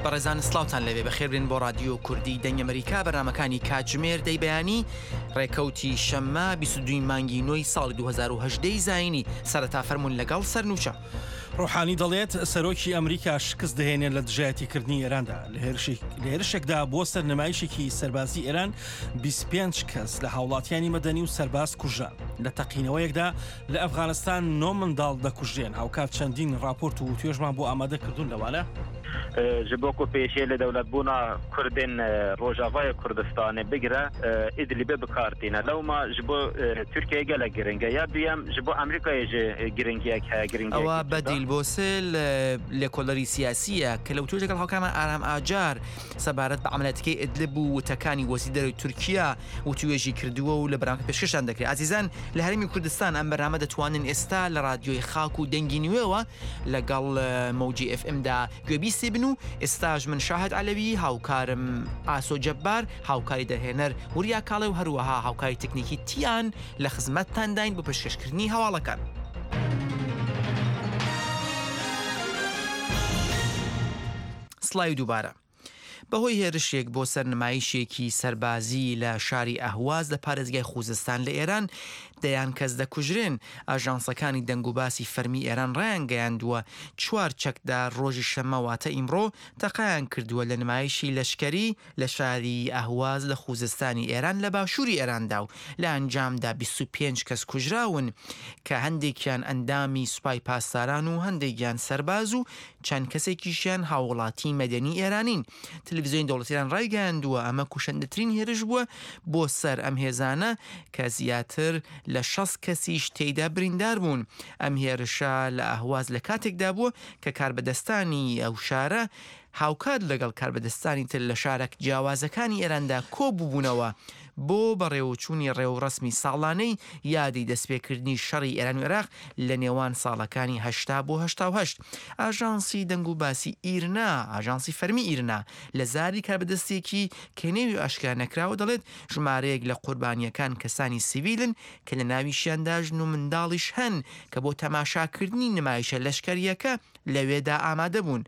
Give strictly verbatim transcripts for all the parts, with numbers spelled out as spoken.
بەڕێزان سلااوان لەوێ بەخێربێن بۆ رادیۆ کوردی دەنگ ئەمریکا بەرنامەکانی کاتژمێر دەیبیانی ڕێکەوتی شەممە بیست و دوو مانگی نۆی ساڵی دوو هەزار و هەژدە زاینی سەرەتا فەرمونون لەگەڵ سەرنووچە. ڕۆحانی دەڵێت سەرۆکی ئەمریکا شکست دەهێنێت لە دژایەتیکردنی ئێراندا لە هێرشێکدا بۆ سەرنمایشێکی سەربازی ئێران بیست و پێنج کەس لە هاوڵاتیانی مەدەنی و سەرباز کوژران. لە تەقینەوەیەکدا لە ئەفغانستان نۆ منداڵ دەکوژێن. هاوکات چەندین راپۆرت و توێژمان بۆ ئامادە کردوون لەوانە ji bo ku pêşê li dewletbûna Kurdên Rojavayê Kurdistanê bigire Îdlibê bikartîne. Lewma ji bo Tirkiyeyê gelek giring e. Ya duyem ji bo Amerîkayê jî giringiyek heye giringiyek. ئەوە بەدیل بۆ سێ لێکۆڵەری سیاسیە کە لەو توێژێک هەڵکامە ئارام ئاجار سەبارەت بە عەمەلیاتەکەی ئیدلب و وتەکانی وەسی دەروی تورکیا و توێژی کردووە و لە بەرامکە پێشکەشان دەکرێت. ئازیزان لە هەرێمی کوردستان ئەم بەرنامە دەتوانن ئێستا لە رادیۆی خاک و دەنگی نوێەوە لەگەڵ مەوجی ئێف ئێمدا گوێبیستی بن و ئێستاژ من شاهد عەلەوی هاوکارم ئاسۆ جەبار هاوکاری دەهێنەر وریا کاڵێ و هەروەها هاوکاری تکنیکی تیان لە خزمەتتان داین بۆ پێشکەشکردنی هەواڵەکان. سڵای دووبارە بەهۆی هێرشێک بۆ سەرنمایشێکی سەربازی لە شاری ئەهواز لە پارێزگای خوزستان لە ئێران دەیان کەس دەکوژرێن. ئاژانسەکانی دەنگ و باسی فەرمی ئێران ڕایان گەیاندووە چوار چەکدا ڕۆژی شەمەواتە ئیمڕۆ تەقایان کردووە لە نمایشی لەشکەری لە شاری ئەهواز لە خوزستانی ئێران لە باشووری ئێراندا و لە ئەنجامدا بیست و پێنج کەس کوژراون کە هەندێکیان ئەندامی سوپای پاسداران و هەندێکیان سەرباز و چەند کەسێکیشیان هاوڵاتی مەدەنی ئێرانین. تەلەڤیزیۆنی دەوڵەتیان ڕایگەیاندووە ئەمە کوشندەترین هێرش بووە بۆ سەر ئەم هێزانە کە زیاتر لە شەست کەسیش تێیدا بریندار بوون. ئەم هێرشە لە ئەهواز لە کاتێکدا بووە کە کاربەدەستانی ئەو شارە هاوکات لەگەڵ کاربەدەستانی تر لە شارەک جیاوازەکانی ئێراندا کۆبووبوونەوە بۆ بەڕێوەچوونی ڕێوڕسمی ساڵانەی یادی دەستپێکردنی شەڕی ئێران و عێراق لە نێوان ساڵەکانی هەشتا بۆ هەشتا و هەشت. ئاژانسی دەنگ و باسی ئیرنا ئاژانسی فەرمی ئیرنا لە زاری کاربەدەستێکی کە نێوی ئاشکرا نەکراوە دەڵێت ژمارەیەک لە قوربانیەکان کەسانی سیڤیلن کە لە ناویشیاندا ژن و منداڵیش هەن کە بۆ تەماشاکردنی نمایشە لەشکەریەکە لەوێدا ئامادە بوون.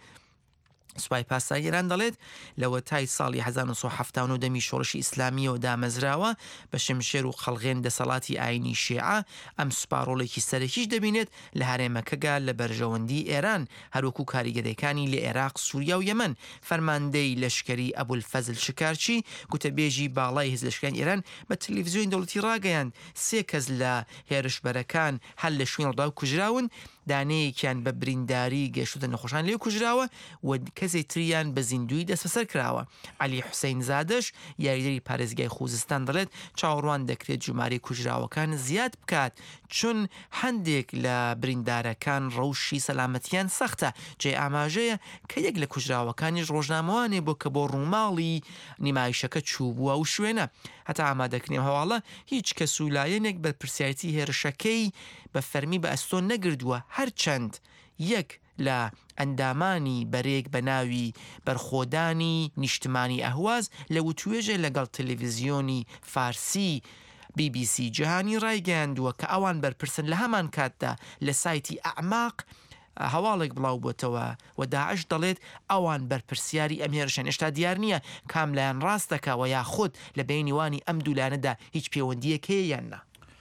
سوپای پاسداری ئێران دەڵێت لەوە تای ساڵی هەزار و نۆ سەد و هەفتاد و نۆ دەمی شۆڕشی ئیسلامیەوە دامەزراوە بە شمشێر و خەڵغێن دەسەڵاتی ئاینی شیعە ئەم سوپارۆڵێکی سەرەکیش دەبینێت لە هەرێمەکەگا لە بەرژەوەندی ئێران هەروەکو کاریگەرەکانی لە عێراق سووریا و یەمەن. فەرماندەی لەشکەری ئەبولفەزل شکارچی گوتەبێژی باڵای هێز لەشکریان ئێران بە تەلەڤیزیۆنی دەوڵەتی ڕاگەیاند سێ کەس لە هێرشبەرەکان هەر لە شوێن ڕۆدا کوژراون دانەیەکیان بە برینداری گەشتە نەخۆشان لێ کوژراوە و کەسێک تریان بە زیندوی دەستبەسەر کراوە. عەلی حوسەین زادەش یاریدەری پارێزگای خوزستان دەڵێت چاوەڕوان دەکرێت ژمارەی کوژراوەکان زیاد بکات چون هەندێک لە بریندارەکان ڕەوشی سەلامەتیان سەختە. جێ ئاماژەیە کە یەک لە کوژراوەکانیش ڕۆژنامەوانێ بۆ کە بۆ ڕووماڵی نیمایشەکە چوو بووە و شوێنە. هەتا ئامادەکردنی هەواڵە هیچ کەس و لایەنێک بە پرسیارەتی هێرشەکەی بە فەرمی بە ئەستۆ نەگردووە هەرچەند یەک لە ئەندامانی بەرێک بە ناوی بەرخۆدانی نیشتمانی ئەهواز لە وتوێژە لەگەڵ تەلەڤیزیۆنی فارسی بی بی سی جیهانی ڕایگەیاندووە کە ئەوان بەرپرسن لە هەمان کاتدا لە سایتی ئەعماق هەواڵێک بڵاو بۆتەوە و داعش دەڵێت ئەوان بەرپرسیاری ئەم هێرشن هێشتا دیار نییە کام لایەن ڕاستەکەوە یاخود لە بینیوانی ئەم دوولانەدا هیچ پەیوەندیەکەیە یاننا.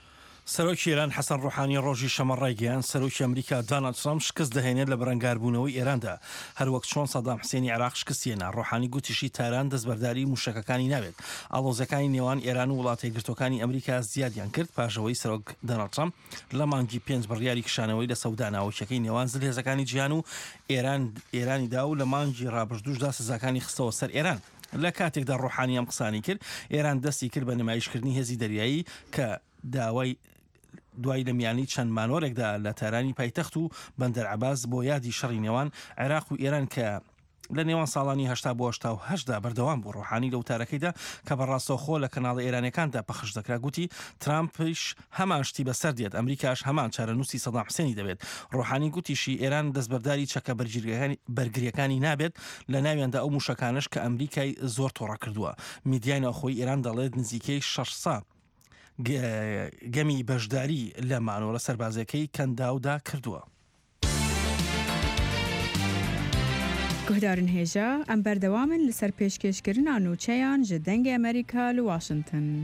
سەرۆکی ئێران حەسەن ڕۆحانی ڕۆژی شەمە ڕایگەیاند سەرۆکی ئەمریکا دۆناڵد ترامپ شکست دەهێنێت لە بەرەنگاربوونەوەی ئێراندا هەروەک چۆن سەدام حوسێنی عێراق شکستیێنا. ڕۆحانی گوتیشی تاران دەستبەرداری موشەکەکانی ناوێت. ئاڵۆزەکانی نێوان ئێران و وڵاتە یەکگرتوەکانی ئەمریکا زیادیان کرد پاشەوەی سەرۆک دۆناڵد ترامپ لە مانگی پێنج بڕیاری کشانەوەی لە سەودا ناوچەکەی نێوان زل هێزەکانی جیهان و ئێران ئێرانیدا و لە مانگی ڕابردووشدا سزاکانی خستەوە سەر ئێران. لە کاتێکدا ڕۆحانی ئەم قسانی کرد ئێران دەستی کرد بە نمایشکردنی هێزی دەریایی کە داوای دوای لە میانی چەند مانۆرێکدا لە تارانی پایتەخت و بەندەر عەباس بۆ یادی شەڕی نێوان عێراق و ئێران کە لە نێوان ساڵانی هەشتا بۆ هەشتا و هەشتدا بەردەوام بوو. ڕۆحانی لەو تارەکەیدا کە بەڕاستەوخۆ لە کەناڵی ئێرانەکاندا پەخش دەکرا گوتی ترامپش هەمان شتی بەسەر دێت ئەمریکاش هەمان چارەنووسی سەدام حوسێنی دەبێت. ڕۆحانی گوتیشی ئێران دەستبەرداری چەکە بەرگریەکانی نابێت لە ناویاندا ئەو موشەکانش کە ئەمریکای زۆر تۆڕە کردووە. میدیای ناوخۆی ئێران دەڵێت نزیکەی شەش سا گەمی بەشداری لە مانۆرە سەربازەکەی کەنداودا کردووە. گهدارن هێژا ئەم بەردەوامن لەسەر پێشکەشکردنا نوچەیان ji dengê Amerîka li Washington.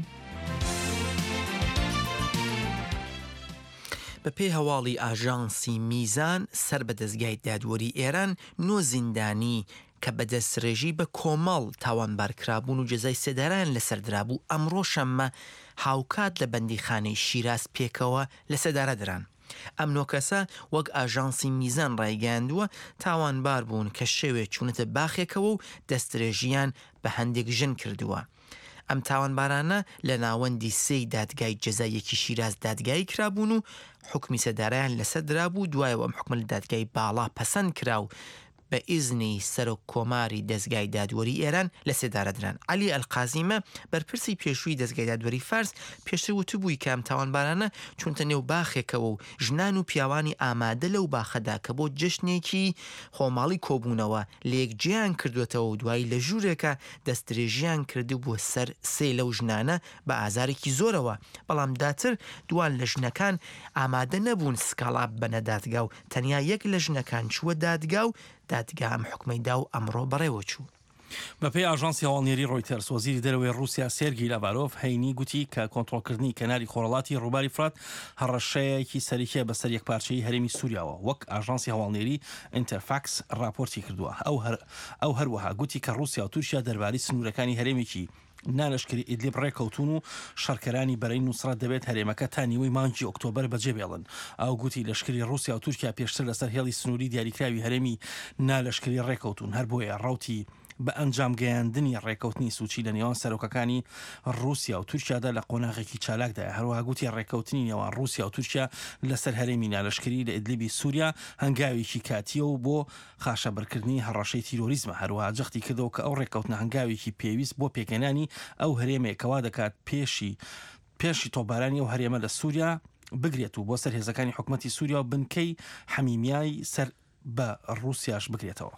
بە پێی هەواڵی ئاژانسی میزان سەر بە دەستگای دادوەری ئێران نۆ زیندانی کە بەدەستڕێژی بە کۆمەڵ تاوانبارکرابوون و جەزای سێداران لەسەردرابوو ئەمڕۆ شەممە هاوکات لە بەندیخانەی شیراز پێکەوە لە سەدارە دران. ئەم نۆکەسە وەک ئاژانسی میزان ڕایگەاندووە تاوانبار بوون کە شێوێ چوونەتە باخێکەوە و دەسترێژیان بە هەندێک ژن کردووە. ئەم تاوانبارانە لە ناوەندی سێی دادگای جەزایەکی شیراز دادگایی کرابوون و حکمی سەدارایان لەسەر درابوو. دوایەوە ئەم حکم لە دادگای باڵا پەسەند کرا و بە ئیزنی سەرۆک کۆماری دەستگای دادوەری ئێران لە سێدارەدران. علی ئەلقازیمە بەرپرسی پێشووی دەستگای دادوەری فارس پێشتر وتبووی کە ئەم تاوانبارانە چونتە نێو باخێکەوە و ژنان و پیاوانی ئامادە لەو باخەدا کە بۆ جشتێکی خۆماڵی کۆبوونەوە لە یەکجێیان کردوێتەوە و دوایی لە ژوورێکە دەستدرێژیان کردو بۆ سەر سێ لەو ژنانە بە ئازارێکی زۆرەوە. بەڵام داتر دوان لە ژنەکان ئامادە نەبوون سکاڵاب بەنە دادگا و تەنیا یەک لە ژنەکان چووە دادگا و دادگا ئەم حکمەیدا و ئەمڕۆ بەڕێوە چوو. بەپێی ئاژانسی هەواڵنێری ڕۆیتەرس وەزیری دەرەوەی رووسیا سێرگی لاڤارۆڤ هەینی گوتی کە کۆنتڕۆلکردنی کەناری خۆرەڵاتی ڕووباری فرات هەڕەشەیەکی سەریکە بەسەر یەکپارچەی هەرێمی سووریاوە وەک ئاژانسی هەواڵنێری ئینتەرفاکس راپۆرتی کردووە. ئەو هەروەها گوتی کە رووسیا و تورکیا دەربارەی سنوورەکانی هەرێمێکی نانشکری ئیدلیب ڕێکەوتون و شەڕکەرانی بەرەی نووسڕات دەبێت هەرێمەکە تا نیوەی مانگی ئۆکتۆبەر بەجێبێڵن. ئەو گوتی لەشکری رووسیا و تورکیا پێشتر لەسەر هێڵی سنووری دیاریکراوی هەرێمی نالەشکری ڕێکەوتون هەر بۆیە ڕاوتی بە ئەنجام گەیاندنی ڕێکەوتنی سوچی لە نێوان سەرۆکەکانی رووسیا و تورکیادا لە قۆناغێکی چالاکدایە. هەروەها گوتی ڕێکەوتنی نێوان رووسیا و تورکیا لەسەر هەرێمی نالەشکری لە ئیدلیبی سووریا هەنگاوێکی کاتیە و بۆ خاشەبەرکردنی هەڕەشەی تیرۆریزمە. هەروەها جەختی کردەوە کە ئەو ڕێکەوتنە هەنگاوێکی پێویست بۆ پێکەنانی ئەو هەرێمێکەوە دەکات پێشی پێشی تۆبارانی ئەو هەرێمە لە سووریا بگرێت و بۆ سەر هێزەکانی حکومەتی سووریا و بنکەی حەمیمیای سەر بە رووسیاش بگرێتەوە.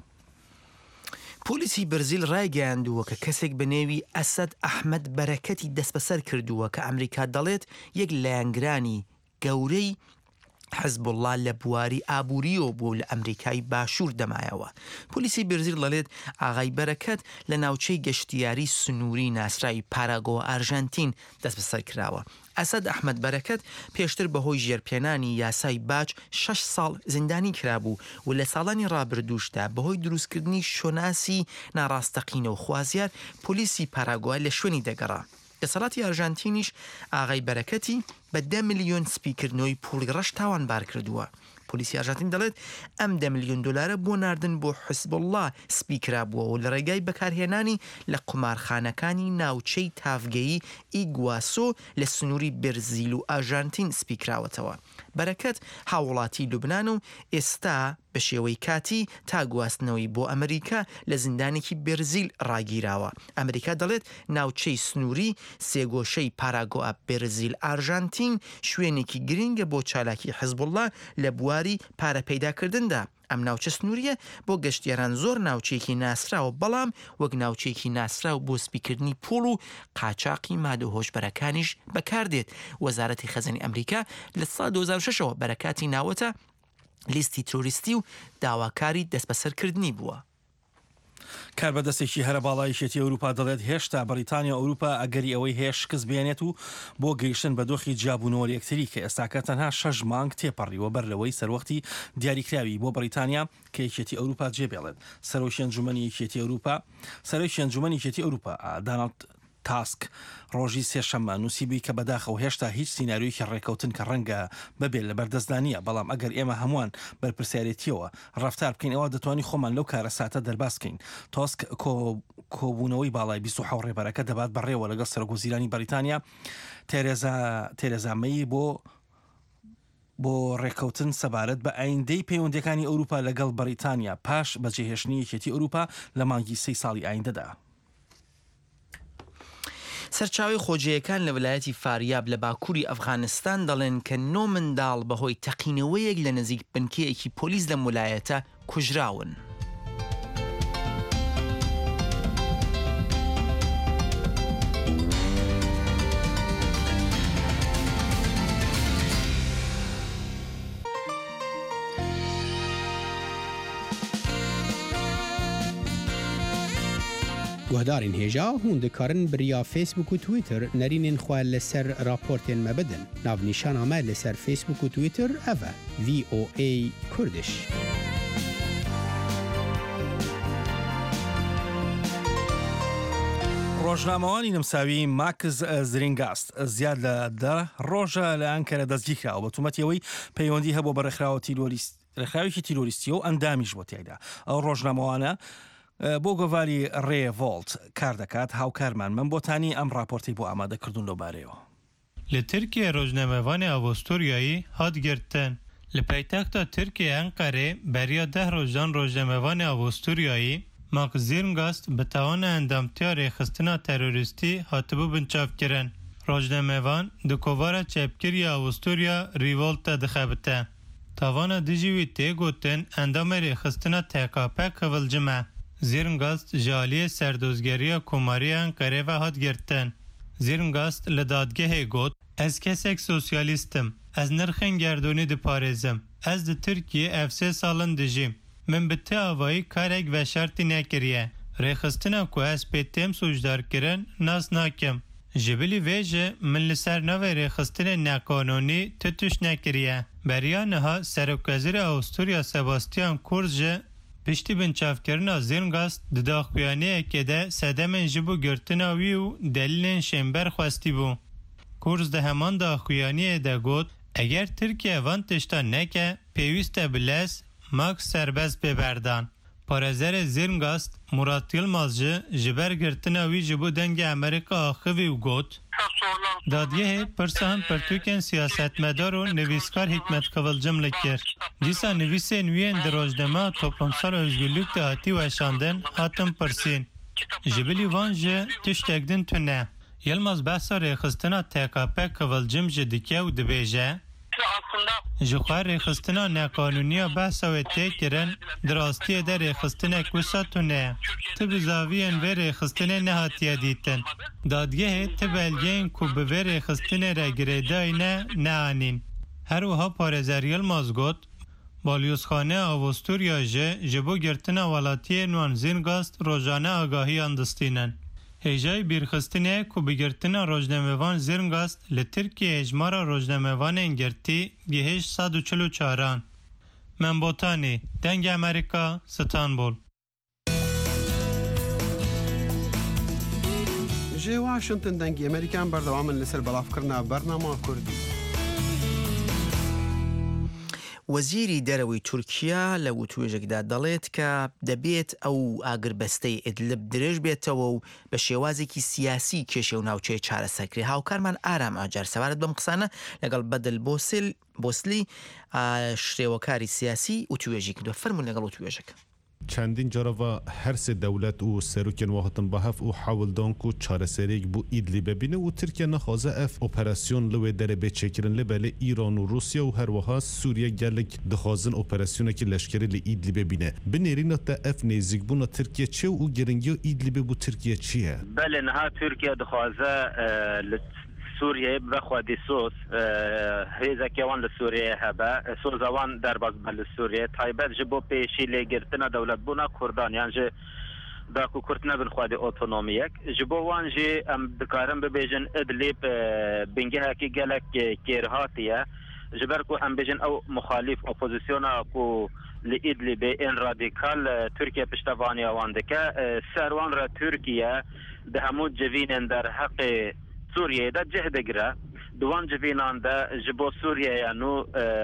پۆلیسی برزیل ڕایگەیاندووە کە کەسێک بە نێوی ئەسەد ئەحمەد بەرەکەتی دەستبەسەر کردووە کە ئەمریکا دەڵێت یەک لایەنگرانی گەورەی حزبوڵڵا لە بواری ئابووریەوە بۆ لە ئەمریکای باشوور دەمایەوە. پۆلیسی برزیل دەڵێت ئاغای بەرەکەت لە ناوچەی گەشتیاری سنووری ناسراوی پاراگۆ ئارژەنتین دەست بەسەر کراوە. ئەسەد ئەحمەد بەرەکەت پێشتر بەهۆی ژێرپێنانی یاسای باج شەش ساڵ زیندانی کرابوو و لە ساڵانی ڕابردووشدا بەهۆی دروستکردنی شۆناسی ناڕاستەقینە و خوازیار پۆلیسی پاراگۆای لە شوێنی دەگەڕا. دەسەڵاتی ئارژانتینیش ئاغای بەرەکەتی بە دە ملیۆن سپیکردنەوەی پوڵی ڕەش تاوانبار کردووە. پۆلیسی ئارژانتین دەڵێت ئەم دە ملیۆن دلارە بۆ ناردن بۆ حزبوڵڵا سپیکرابووە و لە ڕێگای بەکارهێنانی لە قومارخانەکانی ناوچەی تافگەیی ئیگواسۆ لە سنووری برزیل و ئارژانتین سپیکراوەتەوە. بەرەکەت هاوڵاتی لوبنان و ئێستا بە شێوەی کاتی تا گواستنەوەی بۆ ئەمریکا لە زیندانێکی برزیل ڕاگیراوە. ئەمریکا دەڵێت ناوچەی سنووری سێگۆشەی پاراگۆئە برزیل ئارژانتین شوێنێکی گرنگە بۆ چالاکی حزبوڵڵا لە بواری پارە پەیداکردندا. ئەم ناوچە سنووریە بۆ گەشتیاران زۆر ناوچەیەکی ناسراوە بەڵام وەک ناوچەیەکی ناسراو بۆ سپیکردنی پوڵ و قاچاقی مادە هۆشبەرەکانیش بەکاردێت. وەزارەتی خەزانەی ئەمریکا لە ساڵ دوو هەزار و شەشەوە بەرەکاتی ناوەتە لیستی تۆریستی و داواکاری دەستبەسەرکردنی بووە. کاربەدەستێکی هەرە باڵای شێتی ئەوروپا دەڵێت هێشتا بەریتانیا ئەوروپا ئەگەری ئەوەی هێش شکست بێنێت و بۆ گەیشتن بە دۆخی جیابوونەوە یەکتری کە ئێستاکە تەنها شەش مانگ تێپەڕیوە بەرلەوەی سەروەختی دیاریکراوی بۆ بەریتانیا کە یەکێتی ئەوروپا جێبێڵێت. سەرۆکی ئەنجومەنی یەکێتی ئەوروپا سەرۆکی ئەنجومەنی یەکێتی ئەوروپا دانالد تاسک ڕۆژی سێشەممە نووسیبی کە بەداخەوە هێشتا هیچ سیناریۆیەکی ڕێکەوتن کە ڕەنگە ببێت لە بەردەستدانیە بەڵام ئەگەر ئێمە هەمووان بەرپرسیارەتیەوە ڕفتار بکەین ئەوە دەتوانین خۆمان لەو کارە ساتە دەرباز بکەین. تاسک کۆبوونەوەی باڵای بیست و حەوت ڕێبەرەکە دەبات بەڕێوە لەگەڵ سەرۆکوەزیرانی بەریتانیا تێرێزا مەی بۆ بۆ ڕێکەوتن سەبارەت بە ئایندەی پەیوەندیەکانی ئەوروپا لەگەڵ بەریتانیا پاش بەجێهێشتنی یەکێتی ئەوروپا لە مانگی سەی ساڵی ئایندەدا. سەرچاوی خۆجەیەکان لە ویلایەتی فاریاب لە باکووری ئەفغانستان دەڵێن کە نۆ منداڵ بەهۆی تەقینەوەیەک لە نزیک بنکەیەکی پۆلیس لە ویلایەتە کوژراون. گهدارین هجا هون دکارن بریا فیسبوک و تویتر نرینین خواه لسر راپورتین مبدن. ناو نیشان آمد لسر فیسبوک و تویتر اوه وی او ای کردش. ڕۆژنامەوانی نمساوی ماکس زرینگاست زیاد لە دە ڕۆژە لە ئەنکەرە دەستگیرکراوە بە تومەتیەوەی پەیوەندی هەبوو بە ڕێکخراوێکی تیرۆریستی و ئەندامیش بۆ تیایدا. ئەو ڕۆژنامەوانە بۆ گۆڤاری ڕێڤۆڵت کار دەکات. هاوکارمان من بۆتانی ئەم راپۆرتی بۆ ئامادەکردوون لەو بارەیەوە. لە ترکیە ڕۆژنامەوانی ئاڤۆستۆریایی هاتگرتن لە پایتەختە ترکیە ئەنقەرێ بەریە دە ڕۆژان ڕۆژنامەوانی ئاڤۆستۆریایی ماکس زرینگاست بە تاوانە ئەندامتیا ڕێخستنا تەرۆریستی هاتبوو بنچاوکردن. ڕۆژنامەوان di kovara çepkiriya Avusturya Rîvolta dixebite. Tavana dijî wî tê gotin endamê rêxistina T K P kıvılcım e. Zirngast ji aliyê serdozgeriya Komarî Enqerê ve hat girtin. Zirngast li dadgehê got, ez kesek sosyalîst im. Ez nirxên gerdonî diparêzim. Ez di Tirkiyê ev sê salin dijîm. Min bi tê avayî karek veşartî nekiriye. Rêxistina ku ez pê têm sûcdarkirin nas nakim. Ji bilî vê jî min li ser navê rêxistinê neqanûnî ti tuş nekiriye. Beriya niha Serokvezîrê Avusturya Sebastian Kurz jî piştî binçavkirina Zirngast di daxuyaniyekê de sedemên ji bo girtina wî û delîlên şêmber xwestî bû. Kurz di heman daxuyaniyê de got, eger Tirkiye van tişta neke, pêwîst e bi lez Max serbest bêberdan. Parêzerê Zirngast Murat Yılmaz jî ji ber girtina wî ji bo dengê Amerîka axivî û got, Dadgehê pirsan pirtûkên siyasetmedar û nivîskar Hikmet Kıvılcım li kir. Dîsa nivîsên wî yên di rojname toplumsal özgürlük de hatî weşandin hatin pirsîn. Ji bilî van jî tiştek din tune. Yılmaz behsa rêxistina T K P Kıvılcım jî dike û dibêje ji xwe rêxistina neqanûniya behsa wê tê kirin di rastiyê de rêxistinek wisa tune ye. Ti bi zaviyên vê rêxistinê nehatiye dîtin. Dadgehê ti belgeyên ku bi vê rêxistinê re girêdayîne neanîn. Her wiha Parêzer Yılmaz got, Balyozxaneya Avusturya jî ji bo girtina welatiyên wan Zirngast rojane agahiyan distînin. Hêjayê bîrxistinê ku bi girtina rojnamevan Zirngast li Tirkiyê hejmara rojnamevanên girtî gihêj sed û çil û çaran. Menbotanî, Dengê Amerîka, Stanbul. Ji Washington dengê Amerîkan berdewamin li ser belavkirina bernama Kurdî. وەزیری دەرەوەی تورکیا لە وتوێژێکدا دەڵێت کە دەبێت ئەو ئاگربەستەی ئیدلب درێژ بێتەوە و بە شێوازێکی سیاسی کێشێ و ناوچەیە چارەسەرکرێ. هاوکارمان ئارام ئاجار سەوارت بەم قسانە لەگەڵ بەدل بۆسلی شێوەکاری سیاسی وتوێژی کردووە. فەرموون لەگەڵ وتوێژەکە. چندین جارا هر سه دولت و سروکن واحدن با هف و حاول دان کو چارەسەرێک بو ایدلی ببینه و ترکیه نخوازه اف اپراسیون لوی دره بچکرن لبله ایران و روسیه و هر وها سوریه گلک دخوازن اپراسیونه که لشکری لی ایدلی ببینه بنیرین تا اف نزیک بونا ترکیه چه و گرنگی و ایدلی بو ترکیه چیه؟ بله نها ترکیه دخوازه سوریه بخوادی سوز هیزکی وان لسوریه هبه سوز وان در باز بل سوریه تایبت جبو پیشی لگرتنا دولت بونا کردان یعنی جه داکو کردنا بنخوادی اوتونومیک جبو وان جه ام بکارم ببیجن ادلیب بنگه هکی گلک کیرهاتیه جبر کو ام بیجن او مخالف اپوزیسیونا کو لإدلب ان رادیکال ترکیه پشتوانی وان دکه سروان را ترکیه ده همون جوین در حق سوریه دا جهد گره دوان جوینان دا جبو سوریه یانو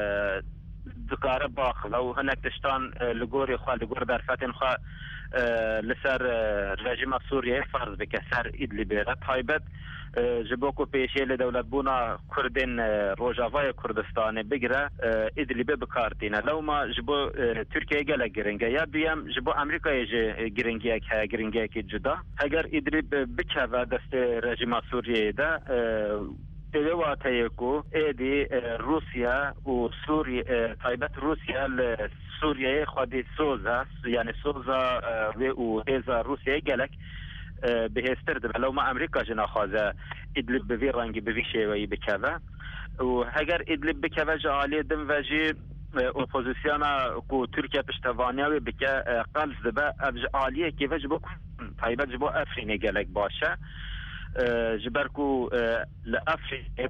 دکاره باخله و هنک تشتان لگوری خواه لگور در فتن خواه لسر رژیم سوریه فرض بکه سر ایدلی بیره تایبت جبو کو پیشه لدولت بونا کردین روژاوای کردستان بگره ایدلی بی بکارتینه لو ما جبو ترکیه گله گرنگه یا دویم جبو امریکای جه گرنگی یک ها گرنگی یک جدا اگر ایدلی بکه و دست رژیم سوریه ده دواتای کو ایدی روسیا و سوریه تایبت روسیا سوریه خودی سوزا یعنی سوزا و هزا روسیه گلک بهستر دم لو ما امریکا جنا خوازه ادلب بوی رنگی بوی شیوهی بکوه و اگر ادلب بکوه جالی دم و جی اپوزیسیانا کو ترکیه پشتوانیا و بکه قلز دبه افج آلیه که وجه بکن تایبەت ji bo Efrînê gelek baş e ji ber ku li Efrînê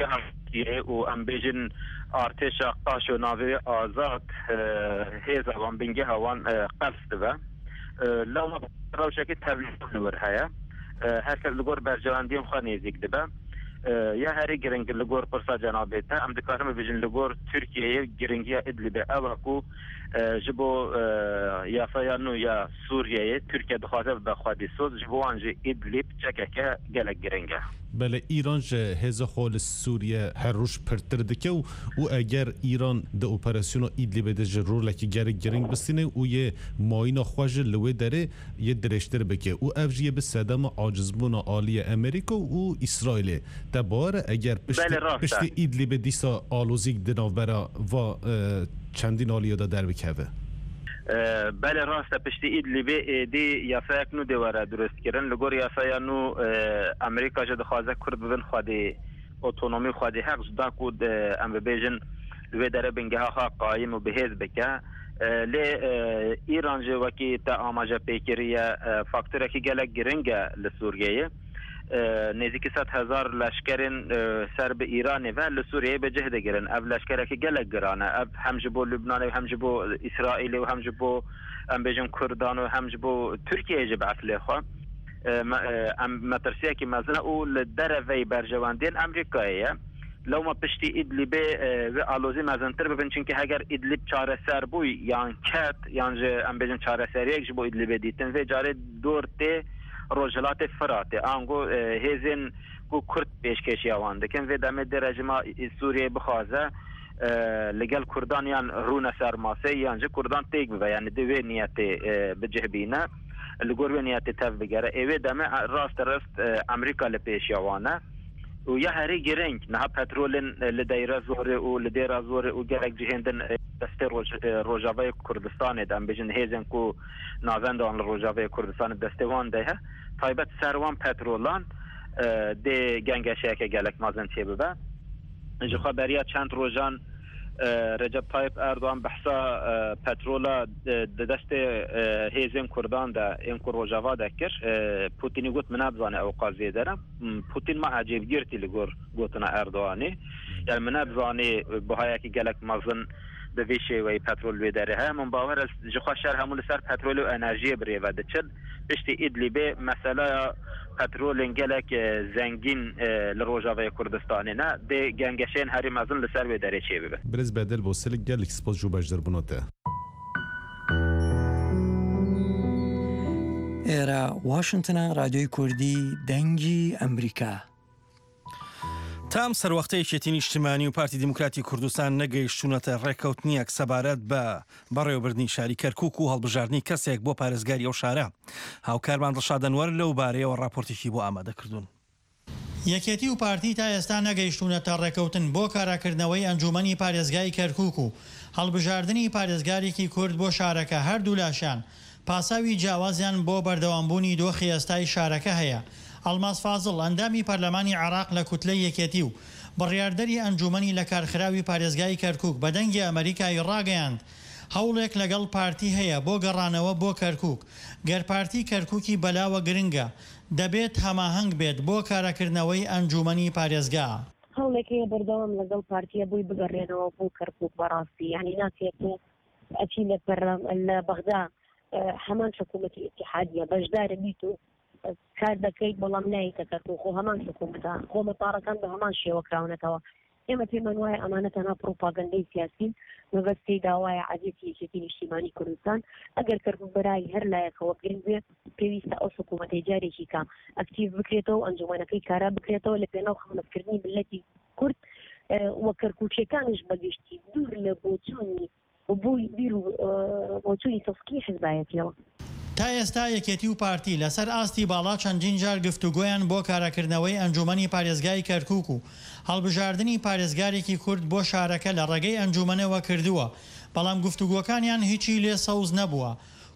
û em bêjin artêşa qaş û navê azad hêza wan bingeha wan qels dibe lewma rewşekî tevlî li wir heye herkes li gor berjewendiyên xwe nêzik dibe ya herî giring li gor pirsa cenabê te em dikarin bibêjin li gor Tirkiyeyê giringiya Idlibê ew e ku ji bo yasaya nû ya Sûriyeyê Tirkiye dixwaze bibe xwedîsoz ji bo wan jî Idlib çekeke gelek giring e. بله ایران جه هزا خال سوریه هر روش پرتر دکه و او اگر ایران ده اپراسیون ایدلیب ده جرور لکی گرگ گرنگ بسینه و یه ماینا خواج لوه داره یه درشتر بکه او افجیه به صدام عاجزبون آلی امریکا و اسرائیل تباره اگر پشت ایدلیب دیسا آلوزیک دناو برا و چندین آلیه دا در بکهوه بله راسته پشتی ایدلیبê êdî yasayek nû dê were durustkirin li gor yasaya nû Amerîka jî dixwaze Kurd bibin xwedî otonomî xwedî heq ji da ku em bibêjin li wê dere bingeha xwe qayîm û bihêz bike lê Îran jî wekî te amaje pêkiriye faktorekî gelek giring e li Sûriyeyê nêzîkî sed hezar leşkerên ser bi Îranê ve li Sûriyeyê bi cih digirin ev leşkerekî gelek giran e ev hem ji bo Lübnanê hem ji bo İsraîlê û hem ji bo em bêjin Kurdan û hem ji bo Tirkiyeyê jî bi eslê xwe em metirsiyekî mezin e û li dereveyî berjewendiyên Amerîkayê ye lewma piştî Idlibê vê alozî mezintir bibin çunki heger Idlib çareser bû yan ket yan ji em bêjin çareseriyek ji bo Idlibê dîtin vê carê dor tê Rojhilatê Firatê ango hêzên ku Kurd pêşkêşiya wan dikin vê demê de rejima Sûriyeyê bixwaze li gel Kurdan yan rûne ser masê yan jî Kurdan têk bibe yani di wê niyetê bicih bîne li gor wê niyetê tev bigere ê wê demê rast rast Amerîka li pêşiya wan e û ya herî giring niha petrolên li deyre zorê û li dêra zorê û gelek cihên din destê Rojavayê Kurdistanê de em bêjin hêzên ku navenda wan li Rojavayê Kurdistanê destê wan de he taybet ser wan petrolan dê gengeşeyeke gelek mezin tê bibe ji xeberiya çend rojan Recep Tayyip Erdoğan behsa petrola di destê hêzên Kurdan de ên ku Rojava de kir Putinî got min nebizane ew qaziyê dere Putin me ecêb girtî li gor gotina Erdoğanê yani min nebizanê bihayekî gelek mezin bi vê şêweyî petrol wê derê heye min bawer e ji xwe şer hemû li ser petrolê û enerjiyê birêve diçin piştî Idlibê meselaya petrolên gelek zengîn li Rojavayê Kurdistanê ne dê gengeşeyên herî mezin li ser wê derê çêbibe. Birêz bedel bo silik gelek spas jû beşdirbûna te. ئێرە واشنگتنە رادیۆی کوردی دەنگی ئەمریکا. تام سەروەختەیەکێتی نیشتیمانی و پارتی دیموکراتی کوردستان نەگەیشتوونەتە ڕێکەوتنیەک سەبارەت بە بەڕێوەبردنی شاری کەرکووک و هەڵبژاردننی کەسێک بۆ پارێزگاری ئەو شارە. هاوکارمان دڵشادەنوەر لەو بارەیەوە ڕاپۆرتێکی بۆ ئامادەکردوون. یەکێتی و پارتی تا ئێستا نەگەیشتوونەتە ڕێکەوتن بۆ کاراکردنەوەی ئەنجومەنی پارێزگای کەرکووک و هەڵبژاردننی پارێزگارێکی کورد بۆ شارەکە هەردوو لاشان پاساوی جیاوازیان بۆ بەردەوامبوونی دۆخی ئێستای شارەکە هەیە. ئەڵماس فازڵ ئەندامی پەرلەمانی عێراق لە کوتلەی یەکێتی و بڕیاردەری ئەنجومەنی لە کارخراوی پارێزگای کەرکووک بە دەنگی ئەمریکای ڕاگەیاند هەوڵێک لەگەڵ پارتی هەیە بۆ گەڕانەوە بۆ کەرکووک گەر پارتی کەرکووکی بەلاوە گرنگە دەبێت هەماهەنگ بێت بۆ کارەکردنەوەی ئەنجومەنی پارێزگا. هەوڵێکی بەردەوام لەگەڵ پارتیە بووی بگەڕێنەوە بۆ کەرکووک بەڕاستی یعنی ناچێت ئەچی لە بەغدا هەمان حکوومەتی ئیتیحادیە بەشدارە بیت و کار دەکەیت بەڵام نایتە کەرکووک خۆ هەمان حکوومەتە خۆ مەتاڕەکان بە هەمان شێوە کراونەتەوە ئێمە پێمان وایە ئەمانە تەنها پرۆپاگەندەی سیاسی مەبەستی داوایە عادەتی یەکێتی نیشتیمانی کوردستان ئەگەر کەرکووک بەرای هەر لایەکەوە گرنگ بێ پێویستە ئەو حکوومەتەی جارێکی کام ئەکتیڤ بکرێتەوە ئەنجومەنەکەی کارا بکرێتەوە لە پێناو خەڵەتکردنی ملەتی کورد وە کەرکووکیەکانش بەگشتی دوور لە بۆچوونی بۆی بیر و بۆچووی تەسکی حزبایەتیەوە. تا ئێستا یەکێتی و پارتی لەسەر ئاستی باڵا چەندین جار گفتوگۆیان بۆ کارەکردنەوەی ئەنجومەنی پارێزگای کەرکووک و هەڵبژاردننی پارێزگارێکی کورد بۆ شارەکە لە ڕێگەی ئەنجومەنەوە کردووە بەڵام گفتوگۆکانیان هیچی لێ سەوز نەبووە.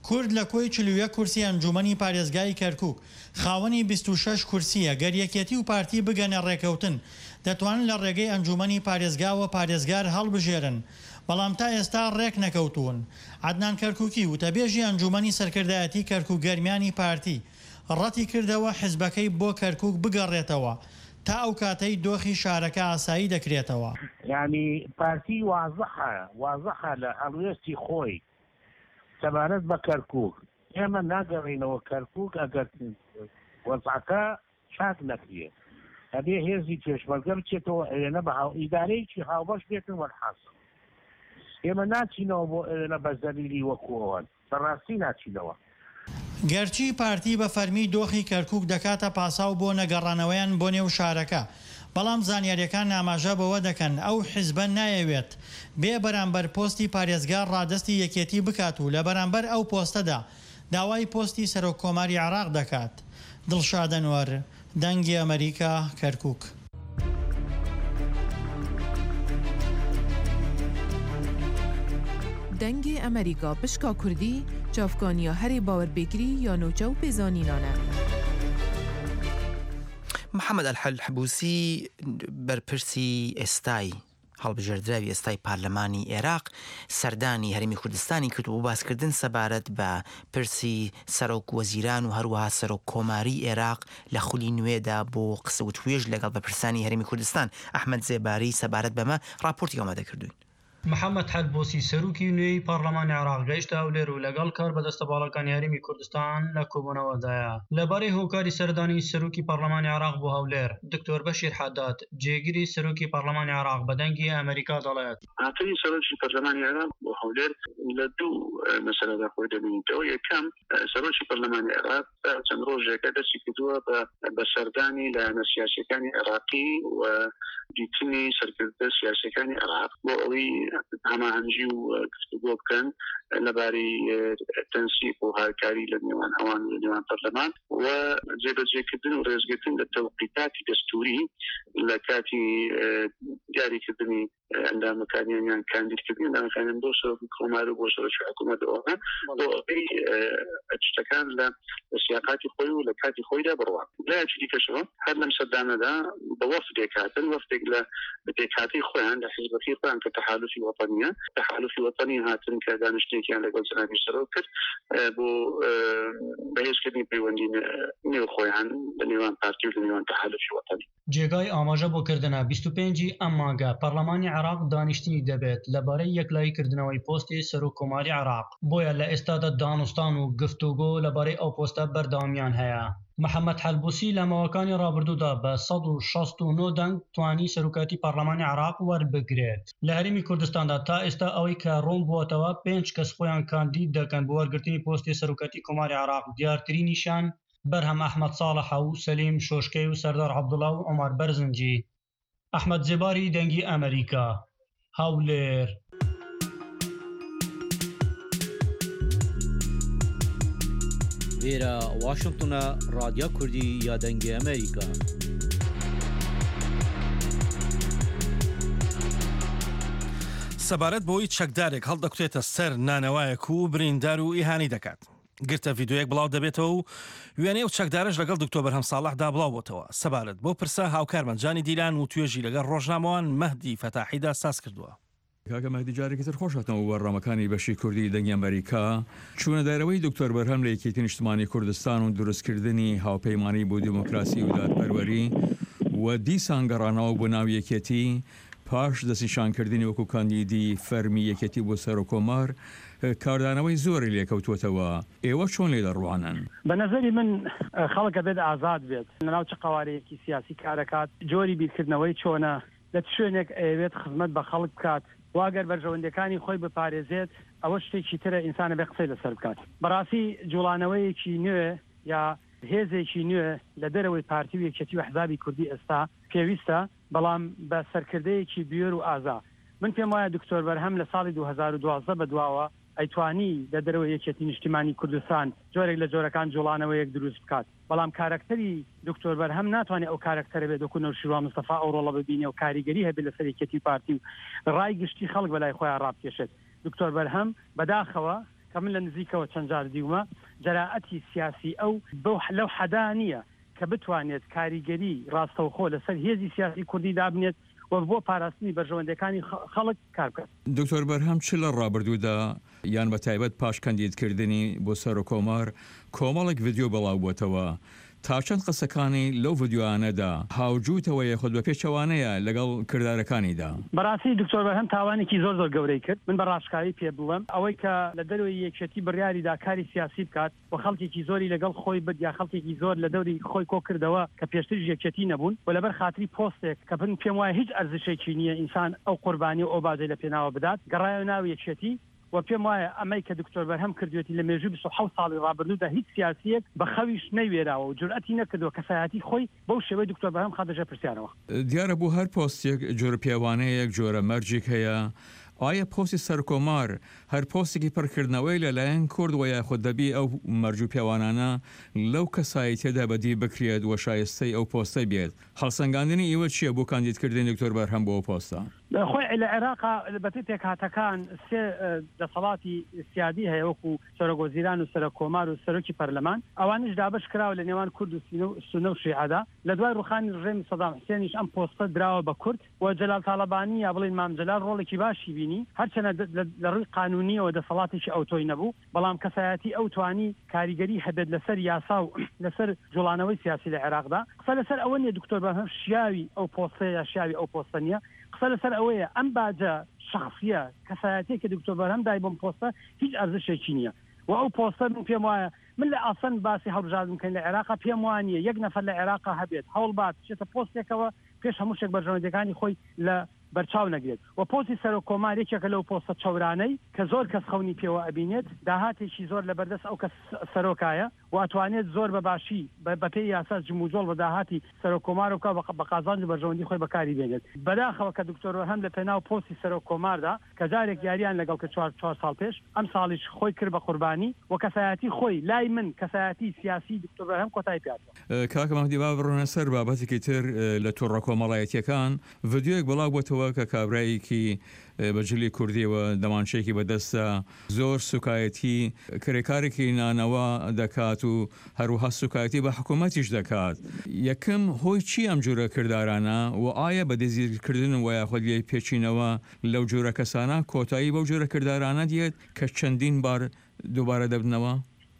کورد لە کۆی چل و یەک کورسی ئەنجومەنی پارێزگای کەرکووک خاوەنی بیست و شەش کورسیە گەر یەکێتی و پارتی بگەنە ڕێکەوتن دەتوانن لە ڕێگەی ئەنجومەنی پارێزگاوە پارێزگار هەڵبژێرن بەڵام تا ئێستا ڕێک نەکەوتوون. عەدنان کەرکووکی وتەبێژی ئەنجومەنی سەرکردایەتی کەرکووک گەرمیانی پارتی ڕەتی کردەوە حیزبەکەی بۆ کەرکووک بگەڕێتەوە تا ئەو کاتەی دۆخی شارەکە ئاسایی دەکرێتەوە. یعنی پارتی وازەحە وازەحە لە هەڵوێستی خۆی سەبارەت بە کەرکووک ئێمە ناگەڕینەوە کەرکووک ئەگەر وەزعەکە چاک نەکرێت ئەبێ هێزی پێشمەرگە بچێتەوە ئێنە بە ئیدارەیەکی هاوبەش بێتن وەرحاصل ئێمە ناچینەوە بۆ ئێنە بە زەلیلی وەکوەوە بەڕاستی ناچینەوە. گەرچی پارتی بە فەرمی دۆخی کەرکووک دەکاتە پاساو بۆ نەگەڕانەوەیان بۆ نێو شارەکە بەڵام زانیاریەکان ناماژە بەوە دەکەن ئەو حیزبە نایەوێت بێ بەرامبەر پۆستی پارێزگار ڕادستی یەکێتی بکات و لە بەرامبەر ئەو پۆستەدا داوای پۆستی سەرۆک کۆماری عێراق دەکات. دڵشاد ئەنوەر، دەنگی ئەمریکا، کەرکووک. دەنگی ئەمریکا پشکا کوردی چافکانیا هەرێ باوەربێگری یا نۆچە و پێزانینانە. محەممەد ئەلحەبوسی بەرپرسی ئێستای هەڵبژێردراوی ئێستای پارلەمانی عێراق سەردانی هەرێمی کوردستانی کرد و باسکردن سەبارەت بە پرسی سەرۆک وەزیران و هەروەها سەرۆک کۆماری عێراق لە خولی نوێدا بۆ قسە و توێژ لەگەڵ بەپرسانی هەرێمی کوردستان. ئەحمەد زێباری سەبارەت بەمە راپۆرتی ئامادە کردوین. محەممەد حەلبۆسی سەرۆکی نوێی پارلەمانی عێراق گەیشتە ئەولێر و لەگەڵ کار بەدەستە باڵەکانی هەرێمی کوردستان لە کۆبوونەوەدایە. لەبارەی هۆکاری سەردانی سەرۆکی پارلەمانی عێراق بۆ هەولێر دکتۆر بەشیر حەداد جێگیری سەرۆکی پارلەمانی عێراق بە دەنگی ئەمریکا دەڵێت هاتنی سەرۆکی پارلەمانی عێراق بۆ هەولێر لە دوو مەسەلەدا خۆی دەبینیتەوە. یەکەم سەرۆکی پارلەمانی عێراق چەند ڕۆژێکە دەستی کردووە بە سەردانی لایەنە سیاسیەکانی عێراقی و دیتنی سەرکردە سیاسیەکانی عێراق بۆ ئەوەی هەماهەنگی و گفتوگۆ بکەن لەبارەی تەنسیق و هاوکاری لە نێوان ئەوان و لە نێوان پەرلەمان و جێبەجێکردن و ڕێزگرتن لە تەوقیتاتی دەستوری لە کاتی دیاریکردنی ئەندامەکانیان کاندیدکردنی ئەندامەکانیان بۆ سەرۆکی کۆمار و بۆ سەرۆکی حکوومەتەوە بۆ ئەوەی شتەکان لە سیاقاتی خۆی و لە کاتی خۆیدا بڕوا. لایەکی دیکەشەوە هەر لەم سەردانەدا بە وەفدێک هاتن وەفدێک لە پێکهاتی خۆیان لە حیزبەکەی خۆیان کە تەحالوفی وەطنیە تەحالوفی وەطنی هاتن کە دانیشتێکیان لەگەڵ جەنابی سەرۆک کرد بۆ بەهێزکردنی پەیوەندی نێو خۆیان لە نێوان پارتی و لە نێوان تەحالوفی وەطنی. جێگای ئاماژە بۆ کردنە بیست و پێنجی ئەم مانگە پەرلەمانی عێراق دانیشتنی دەبێت لەبارەی یەکلاییکردنەوەی پۆستی سەرۆک کۆماری عێراق. بۆیە لە ئێستادا دانوستان و گفتوگۆ لەبارەی ئەو پۆستە بەردەوامیان هەیە. محەممەد حەلبوسی لە ماوەکانی ڕابردوودا بە سەد و شەست و نۆ دەنگ توانی سەرۆکاتی پەرلەمانی عێراق وەربگرێت. لە هەرێمی کوردستاندا تا ئێستا ئەوەی کە ڕوون بووەتەوە پێنج کەس خۆیان کاندید دەکەن بۆ وەرگرتنی پۆستی سەرۆکاتی کۆماری عێراق. دیارترینیشان بەرهەم ئەحمەد ساڵحە و سەلیم شۆشکەی و سەردار عەبدوڵڵا و عومەر بەرزنجی. ئەحمەد زێباری دەنگی ئەمریکا، هەولێر. لێرە واشنگتنە رادیۆ کوردی یا دەنگی ئەمریکا. سەبارەت بۆی چەکدارێک هەڵدەکوتێتە سەر نانەوایەک و بریندار و ئیهانی دەکات. گرتە ڤیددیۆیەک بڵاو دەبێتەوە و وێنەی و چەکدارش لەگەڵ دکتۆر بەرهەم ساڵحدا بڵاو بۆتەوە. سەبارەت بۆ پرسە هاوکارمان جانی دیلان و توێژی لەگەڵ ڕۆژنامەوان مەهدی فەتاحیدا ساز کردووە. کاکە مەهدی جارێکی تر خۆشاتەوە وەڕامەکانی بەشی کوردی دەنگی ئەمریکا چوونە دایرەوەی دکتۆر بەرهەم لە یەکێتی نیشتمانی کوردستان و دروستکردنی هاوپەیمانی بۆ دیموکراسی و دادپەروەری و دیسان گەڕانەوە بۆ ناو یەکێتی پاش دەستنیشانکردنی وەکو کاندیدی فەرمی یەکێتی بۆ سەر و کۆمار کاردانەوەی زۆری لێکەوتوتەوە. ئێوە چۆن لێ دەڕوانن؟ بە نەزەری من خەڵکە بێت ئازاد بێت لەناو چ قوارەیەکی سیاسی کارەکات جۆری بیرکردنەوەی چۆنە لە شوێنێک ئەوێت خزمەت بە خەڵک بکات واگەر بەرژەوەندەکانی خۆی بپارێزێت ئەوە شتێکی ترە ئینسانە بێ قسەی لەسەر بکات. بەڕاستی جوڵانەوەیەکی نوێ یا هێزێکی نوێ لە دەرەوەی پارتی و یەکێتی و حزابی کوردی ئێستا پێویستە بەڵام بە سەرکردەیەکی بیۆر و ئازا. من پێم وایە دکتۆر بەرهەم لە ساڵی دوو هەزار و دوازدە بەدواوە ئەیتوانی لە دەرەوەی یەکێتی نیشتیمانی کوردستان جۆرێک لە جۆرەکان جوڵانەوەیەک دروست بکات. بەڵام کارکتەری دکتۆر بەرهەم ناتوانێت ئەو کارکتەرە بێت وەکو نەوشیروان مستەفا ئەوڕۆڵە ببینێ و کاریگەری هەبێت لەسەر یەکێتی پارتی و ڕای گشتی خەڵک بەلای خۆیان ڕابکێشێت. دکتۆر بەرهەم بەداخەوە کە من لە نزیکەوە چەند جار دیومە جەراعەتی سیاسی ئەو بەو لەو حەدا نییە کە بتوانێت کاریگەری ڕاستەوخۆ لەسەر هێزی سیاسی کوردی دابنێت و بۆ پاراستنی بەرژەوەندەکانی خەڵک کار بکات. دکتۆر بەرهەم چ لە ڕابردوودا یان بە تایبەت پاش کەندیدکردنی بۆ سەر و کۆمار کۆمەڵێک ڤیدیۆ بەڵاو بووەتەوە تا چەند قسەکانی لەو ڤیدیۆانەدا هاوجووتەوەی خۆت بە پێچەوانەیە لەگەڵ کردارەکانیدا. بەڕاستی دکتۆر بەرهەم تاوانێکی زۆر زۆر گەورەی کرد. من بە ڕاشکاری پێ بڵێم ئەوەی کە لە دەروی یەکێتی بڕیاریدا کاری سیاسی بکات و خەڵکێکی زۆری لەگەڵ خۆی بد یا خەڵکێکی زۆر لە دەوری خۆی کۆ کردەوە کە پێشتر یەکێتی نەبوون و لەبەر خاتری پۆستێک کە بن پێم وایە هیچ ئەرزشێکی نییە ئینسان ئەو قوربانی و ئەو بازەی لە پێناوە بدات گەڕایەوە ناو یەکێتی و پێم وایە ئەمەی کە دکتۆر بەرهەم کردوێتی لە مێژووی بیست و حەوت ساڵی ڕابردوودا هیچ سیاسیەک بە خەویش نەیوێراوە و جورئەتی نەکردووە کەسایەتی خۆی بەو شێوەی دکتۆر بەرهەم خاتەژە پرسیارەوە. دیارە بوو هەر پۆستێک جۆرە پیاوانەیەک جۆرە مەرجێک هەیە. ئایا پۆستی سەرکۆمار هەر پۆستێکی پڕکردنەوەی لەلایەن کورد و یاخود دەبی ئەو مەرج و پیاوانانە لەو کەسایەتیەدا بەدی بکرێت و شایستەی ئەو پۆستە بێت؟ هەڵسەنگاندنی ئێوە چییە بۆ کاندیدکردنی دکتۆر بەرهەم بۆ ئەو پۆستە؟ خۆی لە عێراقا بەتێ پێکهاتەکان سێ دەسەڵاتی سیادی هەیە وەکو سەرۆکوەزیران و سەرۆکۆمار و سەرۆکی پەرلەمان ئەوانش دابش کراوە لە نێوان کورد و سونە و شیعەدا لە دوای ڕوخانی ڕژێمی سەدام حوسێنیش ئەم پۆستە دراوە بە کورد و جەلال تاڵەبانی یا بڵێن مام جەلال ڕۆڵێکی باشی بینی هەرچەنە لە ڕووی قانونیەوە دەسەڵاتێکی ئەوتۆی نەبوو بەڵام کەسایەتی ئەو توانی کاریگەری هەبێت لەسەر یاسا و لەسەر جوڵانەوەی سیاسی لە عێراقدا قسە لەسەر ئەوە نیە دکتۆر بەرهەم شیاوی ئەو پۆستە یا شیاوی ئەو پۆستە نیە قسە لەسەر ئەوەیە ئەم باجە شخصیە کەسایەتی کە دکتۆر بەرهەم دای بۆم پۆستە هیچ ئەرزشێکی نییە و ئەو پۆستە من پێم وایە من لە ئاسەن باسی هەڵبژار بکەین لە عێراقا پێم وانییە یەک نەفەر لە عێراقا هەبێت هەوڵبات بچێتە پۆستێکەوە پێش هەموو شتێک بەرژەوەندەکانی خۆی لە بەرچاو نەگرێت و پۆستی سەرۆکۆمار یەکێکە لەو پۆستە چەورانەی کە زۆر کەس خەونی پێوە ئەبینێت داهاتێکی زۆر لە بەردەست ئەو کەس سەرۆکایە و ئەتوانێت زۆر بەباشی بە پێی یاسا جموجۆڵ بە داهاتی سەرۆکۆمار و بە قازانج و بەرژەوەندی خۆی بەکاری بێنێت بەداخەوە کە دکتۆر هەم لە پێناو پۆستی سەرۆکۆماردا کە جارێک یاریان لەگەڵ کە چوار ساڵ پێش ئەم ساڵیش خۆی کرد بە قوربانی و کەسایەتی خۆی لای من کەسایەتی سیاسی دکتۆر هەم کۆتای پێاتەوە. کاکە مەهدی با بڕۆنە سەر بابەتێکی تر لە تووڕە کۆمەڵایەتیەکان ڤیدیۆیەک بەڵاو بووەتەوە کە کابرایی بەجلی کوردیەوە دەمانچێکی بەدەستە زۆر سوکایەتی کرێکارێکی نانەوە دەکات و هەروەها سوکایەتی بە حکوومەتیش دەکات. یەکەم هۆی چی ئەم جۆرە کردارانە و ئایا بە دەزیرکردن و یاخود لێ پێچینەوە لەو جۆرە کەسانە کۆتایی بەو جۆرە کردارانە دێت کە چەندین بار دووبارە دەبنەوە؟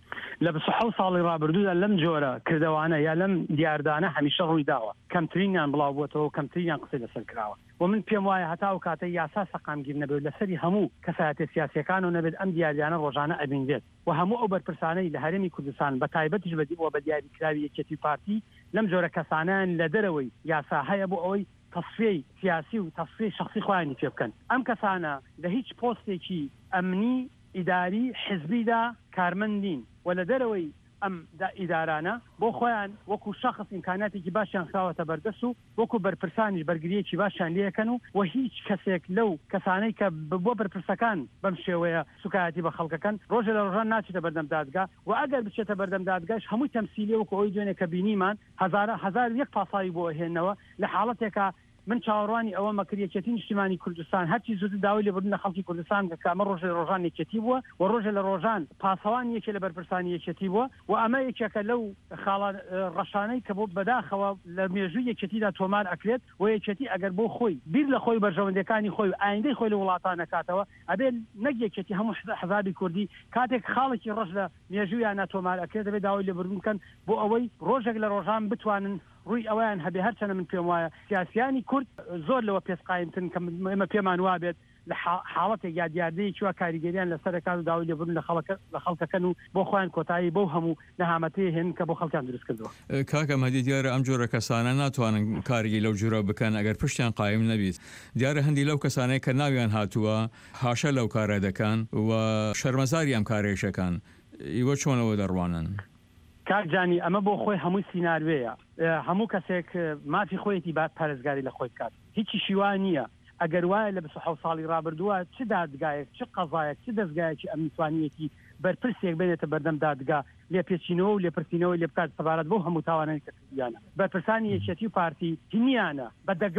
لە بیست و حەوت ساڵی ڕابردوودا لەم جۆرە کردەوانە یا لەم دیاردانە هەمیشە ڕووی داوە کەمترینیان بڵاو بووەتەوە کەمترینیان قسەی لەسەر کراوە و من پێم وایە هەتا و کاتە یاسا سەقامگیر نەبێت لەسەری هەموو کەسایەتە سیاسیەکان و نەبێت ئەم دیاریانە ڕۆژانە ئەبینێت و هەموو ئەو بەرپرسانەی لە هەرێمی کوردستان بە تایبەتیش بەدیەوە بە دیاریکراوی یەکێتی پارتی لەم جۆرە کەسانیان لە دەرەوەی یاسا هەیە بۆ ئەوەی تەصفیەی سیاسی و تەصفیەی شخصی خۆیانی پێ بکەن. ئەم کەسانە لە هیچ پۆستێکی ئەمنی ئیداری حزبیدا کارمەندین و لە دەرەوەی ئەم ئیدارانە بۆ خۆیان وەکو شخص ئیمکاناتێکی باشیان خاوەتە بەردەست و وەکو بەرپرسانیش بەرگریەکی باشیان لێەکەن و و هیچ کەسێک لەو کەسانەی کە بۆ بەرپرسەکان بەم شێوەیە سوکایەتی بە خەڵکەکان ڕۆژە لە ڕۆژان ناچێتە بەردەم دادگا و ئەگەر بچێتە بەردەم دادگاش هەمووی تەمسیلی وەکو ئەوی دوێنێ کە بینیمان هەزارە هەزار یەک پاسایی بۆ هێنەوە لە حاڵەتێکە من چاوەڕوانی ئەوە مەکریەکەتی نیشتیمانی کوردستان هەرچی زووتر داوای لێبوردن لە خەڵکی کوردستان کە ئەمە ڕۆژە ڕۆژان یەکێتی بووە و ڕۆژە لە ڕۆژان پاسەوان یەکێ لە بەرپرسانی یەکێتی بووە و ئەمە یەکێکە لەو خاڵە ڕەشانەی کە بۆ بەداخەوە لە مێژووی یەکێتیدا تۆمار ئەکرێت و یەکێتی ئەگەر بۆ خۆی بیر لە خۆی بەرژەوەندەکانی خۆی و ئایندەی خۆی لە وڵاتان نەکاتەوە ئەبێت نەک یەکێتی هەموو حزابی کوردی کاتێک خاڵێکی ڕەش لە مێژوویان ناتۆمار ئەکرێت دەبێت داوای لێبوردن بکەن بۆ ئەوەی ڕۆژێک لە ڕۆژان بتوانن ڕووی ئەویان هەبێ هەرچەنە من پێم وایە سیاسیانی کورد زۆر لەوە پێسقایمتن کە ئێمە پێمان وابێت لە حاڵەتێک یا دیاردەیە چوە کاریگەریان لەسەرەکان و داوای لێبوردن لە خەڵکەکەن و بۆ خۆیان کۆتایی بەو هەموو نەهامەتەیە هێن کە بۆ خەڵکیان دروست کردووە. کاکە مەهدی دیارە ئەم جۆرە کەسانە ناتوانن کارێکی لەو جۆرە بکەن ئەگەر پشتیان قایم نەبیت. دیارە هەندی لەو کەسانەیە کە ناویان هاتووە هاشە لەو کارە دەکەن و شەرمەزاری ئەم کارێشەکان ئیوە چۆنەوە دەڕوانن؟ کاکجانی ئەمە بۆ خۆی هەمووی سیناروەیە هەموو کەسێک مافی خۆیەتی بات پارێزگاری لە خۆی بکات هیچی شیوان نییە ئەگەر وایە لە بیست و حەوت ساڵی ڕابردووە چ دادگایەک چ قەزایەک چ دەستگایەکی ئەمنیتوانیەتی بەرپرسێک بێنێتە بەردەم دادگا لێپێچینەوە و لێپرسینەوەی لێ بکات سەبارەت بۆ هەموو تاوانەی کەسیانە بەرپرسانی یەکێتی و پارتی هینیانە بە دەگمەن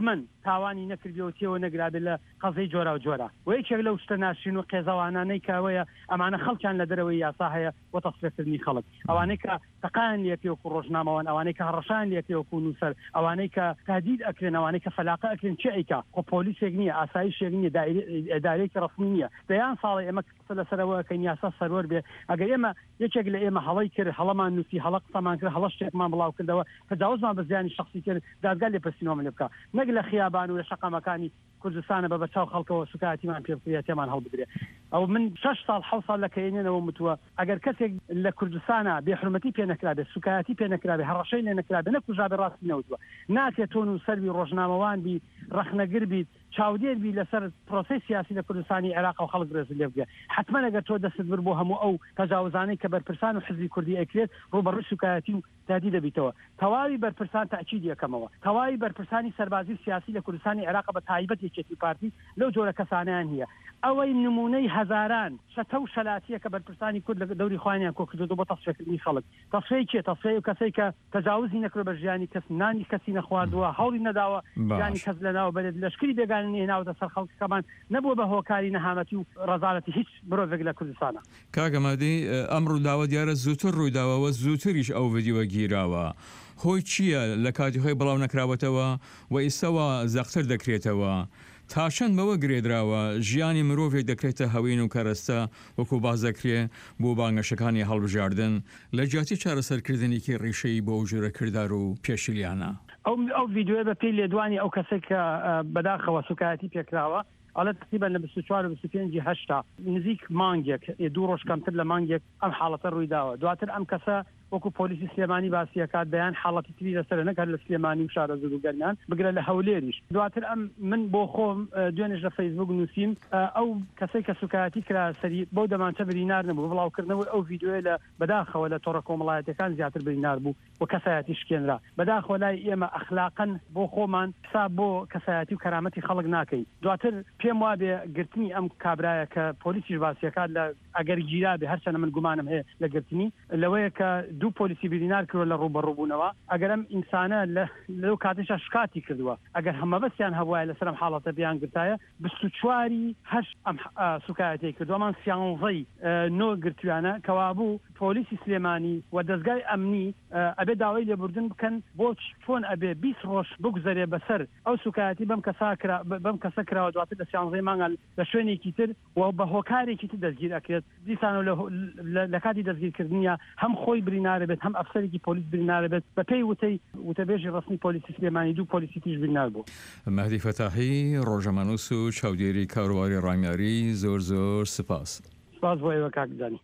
تاوانی نەکردیەوەتیەوە نەگرابێت لە قەزەی جۆرا و جۆرا و یەکێک لەو شتە ناشرین و قێزەوانانەی کاوەیە ئەمانە خەڵکیان لە دەرەوەی یاسا هەیە بۆ تەسفێکردنی خەڵک ئەوانەی کە تەقایان لێ پێوەکو ڕۆژنامەوان ئەوانەی کە هەڕەشان لێ پێوەکو نووسەر ئەوانەی کە تهدید ئەکرێن ئەوانەی کە فەلاقە ئەکرێن چ ئەیکا خۆ پۆلیسێک نییە ئاسایشێک نییە ئێدارەیەکی ڕەسمی نییە دەیان ساڵی ئێمە قسە لەسەرەوە کەین یاسا سەرۆر بێ ئەگەر ئێمە یەکێک لە ئێمە هەڵی کرد هەڵەمان نووسی هەڵە قسەمان کرد هەڵە شتێکمان بڵاو کردەوە تجاوزمان بە زیانی شخصی کرد دادگا لێ پرسینەوە لێ بکە نەک لە خیابان و لە شەقەمەکانی کوردستانە بە بەچاو خەڵکەوە سوکایەتیمان پێ بکرێت تێمان هەڵبدرێ ئەو من شەش ساڵ حەوت ساڵ لە کەینێنەوە متووە ئەگەر کەسێک لە کوردستانە بێحرمەتی پێ نەکرابێت سوکایەتی پێ نەکرابێت هەڕەشەی لێ نەکرابێت نەکوژابێ ڕاستی نەوتووە ناتێت تۆن و سەروی ڕۆژنامەوان بی ڕەخنەگر بیت چاودێر بی لەسەر پرۆسی سیاسی لە کوردستانی عێراق و خەڵک ڕێز لێ بگێ حتمما ئەگەر تۆ دەست بر بۆ هەموو ئەو تەجاوزانەی کە بەرپرسان و حزبی کوردی ئەکرێت ڕوبەڕووی سوکایەتی و تهدید دەبیتەوە تەواوی بەرپرسان تاکید یەکەمەوە تەواوی بەرپرسانی سەربازی سیاسی لە کوردستانی عێراق بە تایبەت یەکێتی پارتی لەو جۆرە کەسانیان هەیە ئەوەی نمونەی هەزاران شەتە و شەلاتیە کە بەرپرسانی کورد لە دەوری خوانیان کۆ کردو بۆ تەسفێکردنی خەڵک تەسفەی کێ تەسفەی و کەسەی کە تەجاوزی نەکرد بە ژیانی کەس نانی کەسی نەخواردووە هەوڵی نەداوە ژیانی کەس لەناو بەرێت لەشکری بێگانانی هێناوەتە سەر خەڵکەکەمان نەبووە بە هۆکاری نەهامەتی و ڕەزالەتی هیچ مرۆڤێک لە کوردستانە کاگەمادی ئەم ڕووداوە دیارە زووتر ڕوویداوەوە زووتریش ئەو ڤیدیۆ گیراوە هۆی چییە لە کاتی خۆی بڵاو نەکراوەتەوە و ئێستاوە زەختر دەکرێتەوە تا چەند بەوە گرێدراوە ژیانی مرۆڤێک دەکرێتە هەوین و کەرەستە وەکو بازەکرێ بۆ بانگەشەکانی هەڵبژاردن لە جیاتی چارەسەرکردنێکی ڕیشەی بۆ ژورە کردار و پێشیلیانە ئەو ڤیددیوە بە پێی لێدوانی ئەو کەسێک کە بەداخەوە سوکایەتی پێکراوە ئەڵە تقریبا لە بیست و چوار و بیست و پێنج هەشتا نزیک مانگێک دوو ڕۆژ کەمتر لە مانگێک ئەم حاڵەتە ڕوویداوە دواتر ئەم کەسە وەکو پۆلیسی سلێمانی باسیەکات بەیان حاڵەتی تری لەسەر نەکات لە سلێمانی و شارە زود و گەرمیان بگرە لە هەولێریش دواتر ئەم من بۆ خۆم دوێنێش لە فەیسبوک نووسیم ئەو کەسەی کە سوکایەتی کرا سەری بۆ دەمانچە بریندار نەبوو بڵاوکردنەوەی ئەو ڤیددیۆ لە بەداخەوە لە تۆڕە کۆمەڵایەتەکان زیاتر بریندار بوو و کەسایەتی شکێنرا بەداخەوە لای ئێمە ئەخلاقەن بۆ خۆمان حساب بۆ کەسایەتی و کەرامەتی خەڵک ناکەین دواتر پێم وابێ گرتنی ئەم کابرایە کە پۆلیسیش باسیەکات لە ئەگەر گیرا بێ هەرچەنە من گومانم هەیە لە گرتنی لەوەیە کە دوو پۆلیسی بریندار کردوە لە ڕوبەڕووبوونەوە ئەگەر ئەم ئینسانە لەو کاتێشە شکاتی کردووە ئەگەر هەمە بەستیان هەبووایە لەسەر ئەم حاڵەتە بیان گرتایە بیست و چواری هەشت ئەم سوکایەتی کردووەمان سیانزەی نۆ گرتویانە کەوابوو پۆلیسی سلێمانی و دەستگای ئەمنی ئەبێ داوای لێبوردن بکەن بۆ چۆن ئەبێ بیست ڕۆژ بگوزەرێ بەسەر ئەو سوکایەتی بەم کەسا بەم کەسە کراوە دواتر لە سیانزەی مانگان لە شوێنێکی تر و بە هۆکارێکی تر دەستگیر ئەکرێت دیسان لە کاتی دەستگیرکردنیە هەم خۆی برینارە بێت هەم ئەفسەرێکی پۆلیس برینارە بێت بە پێی وتەی وتەبێژی ڕسمی پۆلیسی سلێمانی دوو پۆلیسی تیش برینار بوو. مەهدی فەتاحی ڕۆژەمەنووس و چاودێری کاروباری ڕامیاری زۆر زۆر سپاس. سپاس بۆ ئێوە کاکدانی.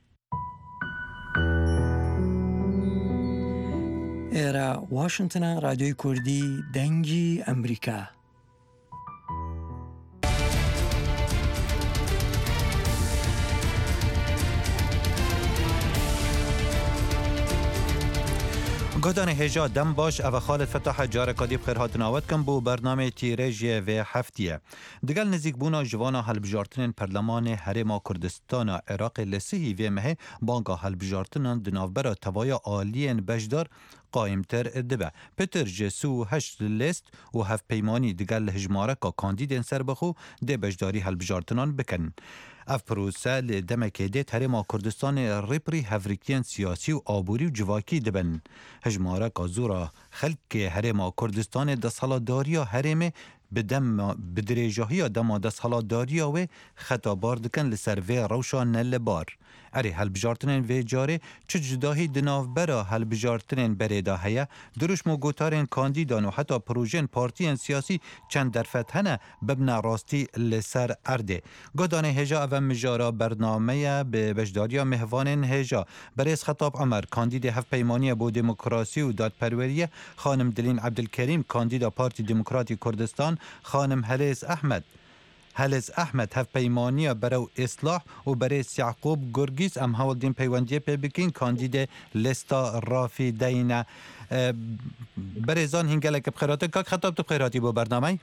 ئێرە واشنگتنە رادیۆی کوردی دەنگی ئەمریکا. گودان هجا دم باش او خالد فتح جارکادی بخیر هاتناوت کم بو برنامه تیرژی و هفتیه دگل نزیک بونا جوانا هلبجارتن پرلمان هرما کردستان عراق لسیهی و مه بانگا هلبجارتن دنافبرا توای آلین بجدار قائمتر دبه پتر جسو هشت لیست و هفت پیمانی دگل هجماره که کاندیدین سر بخو ده بجداری هلبجارتنان بکن اف پروسه لدمکه ده هرما کردستان ریپری هفریکین سیاسی و آبوری و جواکی دبن هجماره که زورا خلق هرما کردستان ده سالاداری هرمه بدم بدرجهی دما ده سالاداری و خطابار دکن لسر و روشان لبار اری هلبجارتنین و جاره چه جداهی دناف برا هلبجارتنین بریدا هیا دروش مو گوتارین کاندیدان و حتی پروژین پارتین سیاسی چند درفت هنه ببنا راستی لسر ارده گدانه هجا و مجارا برنامه به بجداریا مهوانین هجا بریز خطاب عمر کاندید هفت پیمانی بو دموکراسی و دادپروریه خانم دلین عبدالکریم کاندیدا پارتی دموکراتی کردستان خانم هلیز احمد هلیز احمد هف پیمانی برای اصلاح و برای یعقوب گرگیز ام هول دین پیوندی پی بکین کاندید لستا رافی دینه برای زان هنگلک بخیراتی که خطاب تو بخیراتی با برنامه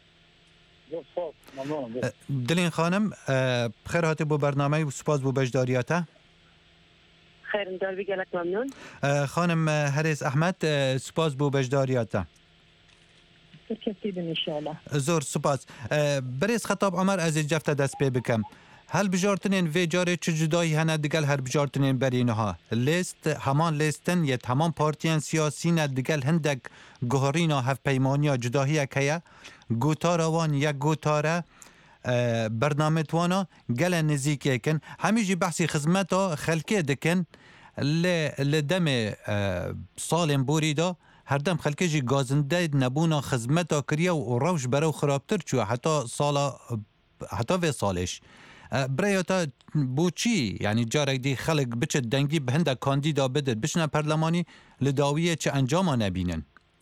دلین خانم بخیراتی با برنامه و سپاس با بجداریاته خیر دار بگلک ممنون خانم هلیز احمد سپاس با بجداریاته ترکیه بتیدن انشاءالله. زور سپاس. بریز خطاب عمر از جفت دست پی بکم. هل بجارتنین وی جاره چه جدایی هنه دیگل هر بجارتنین برینها لیست همان لیستن یت همان پارتیان سیاسی نه دیگل هندک گهرینا هف پیمانیا جداهی که گوتارا وان یا گوتاره برنامه توانا گل نزیکی کن همیجی بحثی خدمتا خلکه دکن لدم سالم بوریدا هر دم خلکه جی گازنده نبونا خدمتا کریا و روش برو خرابتر چو حتی سالا حتی و سالش برایتا بو چی یعنی جارک دی خلق بچه دنگی به هنده کاندیدا بدد بشنه پرلمانی لداویه چه انجام نبینن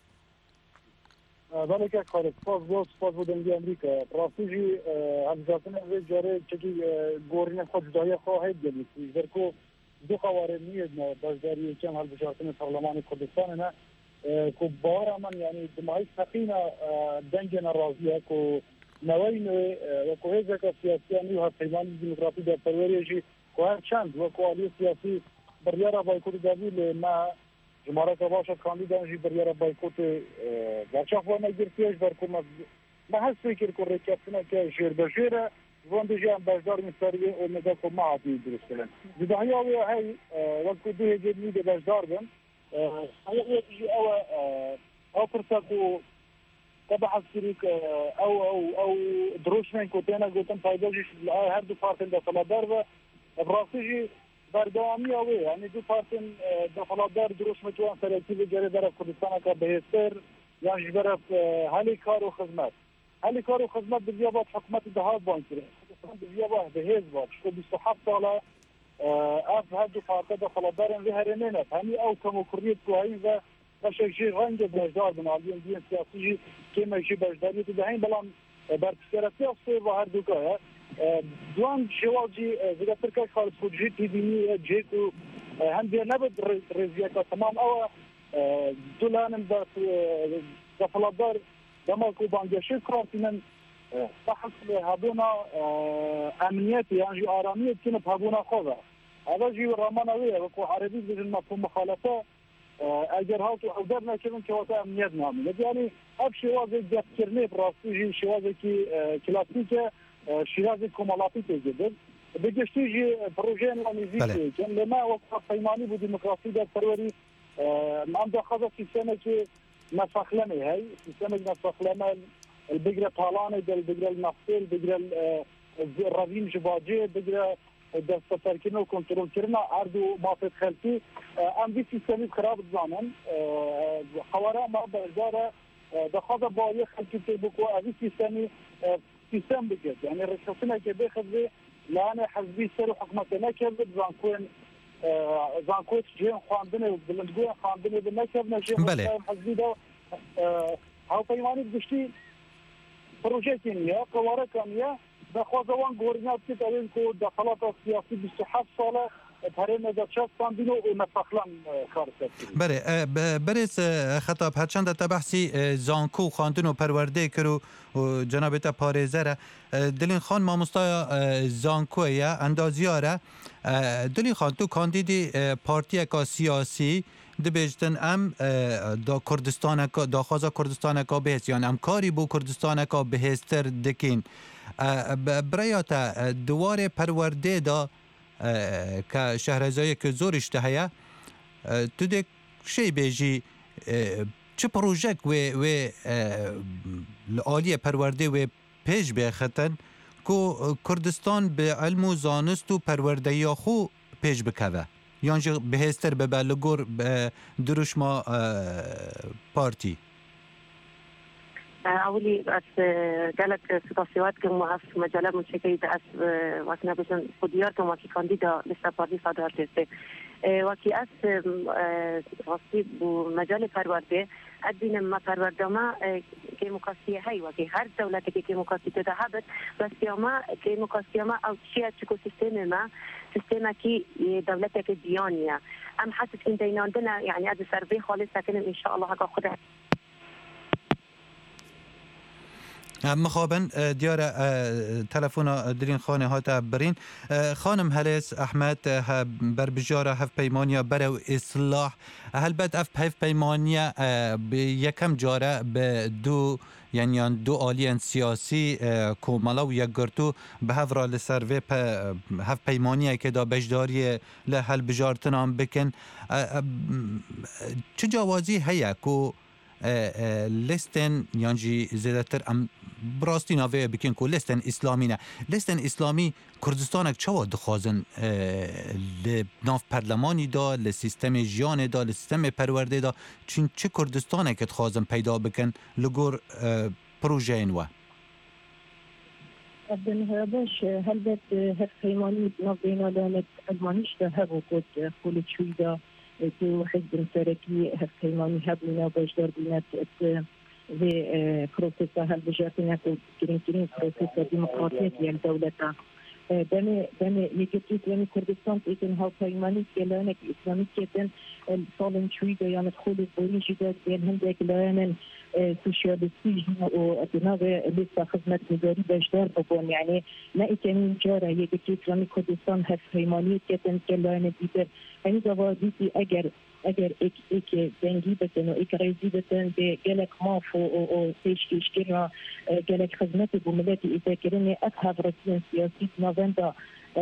بله که کار سپاس بود سپاس بود دنگی امریکا راستی جی همزاتن اوی جاره چکی گورین خود جدایی خواهید گلید در که دو خواره نیید نه بازداری کم هل بشارتن پرلمان کردستان نه که باور من یعنی دماغی سقینا دنگی نرازیه که نوای نوی و که هیچ که سیاسیانی و پیمان دموکراسی در پروریجی که هر چند و که آلی سیاسی بریاره بایکوت داویل ما جمهوری که باشد کاندیدانجی بریاره بایکوت برچاف و نگرتیش برکو ما هست فکر که رکتنه که جیر بجیره وندجی هم بجدار مستری و نگاه که ما عادی درست کلن زدهی آوی های وقت که دوی جدنی ده بجدار بن هایی او او فرصت و تبع السريك او او او دروش من كوتينا قلتن فايدوجي هر دو بارتن دخلادار و براسيجي بردوامي اوي يعني دو بارتن دخلادار دروش متوان سريكي بجري در كردستان کا بهتر يعني جبرف هالي كار و خدمات هالي كار و خدمات بزيابات حكومت دهات بانكري بزيابات بهيز بات شو بیست و هفت ساله اف هر دو بارتن دخلادار وهرنين همي او كموكريت كوهين و باشی رنگ بجدار بنابراین دیگر سیاسی که میشه بجداری تو دهیم بلام برکسیراتی افسر و هر دوکاه دوام شواجی زیادتر که خالص خودجی تیبینی جیکو هم دیگر نبود رزیکا تمام او دولانم در دفلادار دماغو بانگشی کارتینن بحث هبونا امنیتی یعنی آرامیت کنه هبونا خواه هذا جی رامانویه و که عربی بجن مفهوم مخالفه اگر ها تو او در نکردن که واسه امنیت نامید یعنی اب شوازه دفترنه براستی شوازه که کلاسیکه شیرازی کمالاتی تجدد بگشتی جی پروژه نامیزی که لما وقت پیمانی بود دموکراسی در پروری من داخل سیستمی که نفخلمه هی سیستمی که نفخلمه البقرة طالانه دل البقرة النفسي البقرة الرافين جباجي البقرة دست ترکیه و کنترل کردن اردو مافد خلقی ام بی سیستمی خراب زنان خواره ما برداره دخواه با یه خلقی که بکو اوی سیستمی سیستم بگید یعنی رشتونه که بخد به لانه حزبی سر و حکمت نکرد زنکوین زنکوین جهن خواندنه و بلندگوین خواندنه به نکرد نجهن حزبی دا هاو پیمانی بگشتی پروژه کنیه قواره کنیه دخوازوان گورنات که داریم که دخلات سیاسی بیست و هفت ساله پرین نزدشت ساندینو و نفخلم کار کرد. بله بریز خطاب هرچند تا بحثی زانکو خواندن و پرورده کرو جناب تا پارێزەرە دلین خان مامۆستای زانکۆیە ئەندازیارە دلین خان تو کاندیدی پارتیەکە سیاسی دەبێژتن ئەم دا کوردستانەکە داخوازە کوردستانەکە بەهێز یان ئەم کاری بۆ کوردستانەکە بەهێزتر دەکەین برایاتە دوارێ پەروەردەیەدا کە شەهرەزایەکە زۆریشتە هەیە تو دێک شەی بێژی چه پروژه و عالی پرورده و پیش بخطن که کردستان به علم و زانست و پرورده یا خو پیش بکوه یعنی بهستر به بلگور دروش ما پارتی أولي بس قالت ستاسيوات كم وقف مجالات مشكلة بس وقتنا بس خدياركم وقت كانديدا لسه بارتي صدر تسته وقتی از راستی بو مجال پرورده ادین ما پرورده ما که مقاسی هایی و که هر دولتی که مقاسی داده هست بس یا ما که مقاسی ما او چیه چکو سیستم ما سیستم کی دولتی که دیانیه ام حاسس این دیناندنا یعنی از سربی خالص سکنم ان شاء الله هکا خدا مخابن دیار تلفن درین خانه ها تا برین خانم هلیس احمد بر بجاره هف پیمانیا برو اصلاح هل بد اف هف پیمانیا به یکم جاره به دو یعنی دو آلیان سیاسی کومالا و یک گرتو به هف را لسر و هف پیمانیا که دا بجداری لحل بجارتن هم بکن چه جوازی هیا کو لستن یعنی زیادتر ام براستی نوی بکن کو لستن اسلامی نه لستن اسلامی کردستانک چوا دخوازن ناف پرلمانی دا لسیستم جیان دا لسیستم پرورده دا چین چه کردستانک دخوازن پیدا بکن لگور پروژه اینوه ابن باش هل بد هف پیمانی ناف بینا دانت ادمانیش دا هبو کد خول چوی دا تو حزب سرکی هف پیمانی هبونا باشدار بینت و پروسس هل بجاتنا کو کرین کرین پروسس دموکراتیت یک دولتا دم دم یکی اسلامی کردستان ایتن ها پیمانی که لانک اسلامی کردن سالن چوی دیان خود بولیش داد بین هندک لانن سوسیالیستی و اتناق لیست خدمت نگاری باشدار ببون یعنی نه ایتن جاره یکی اسلامی کردستان هف پیمانی کردن که لانه دیگر یعنی دوازیتی اگر اگر ایک ایک دنگی بتن و ایک ریزی بتن به گلک ماف و تشکیش کرنا گلک خدمت بوملتی ایتا کرنه اصحاب رسیان سیاسی نواندا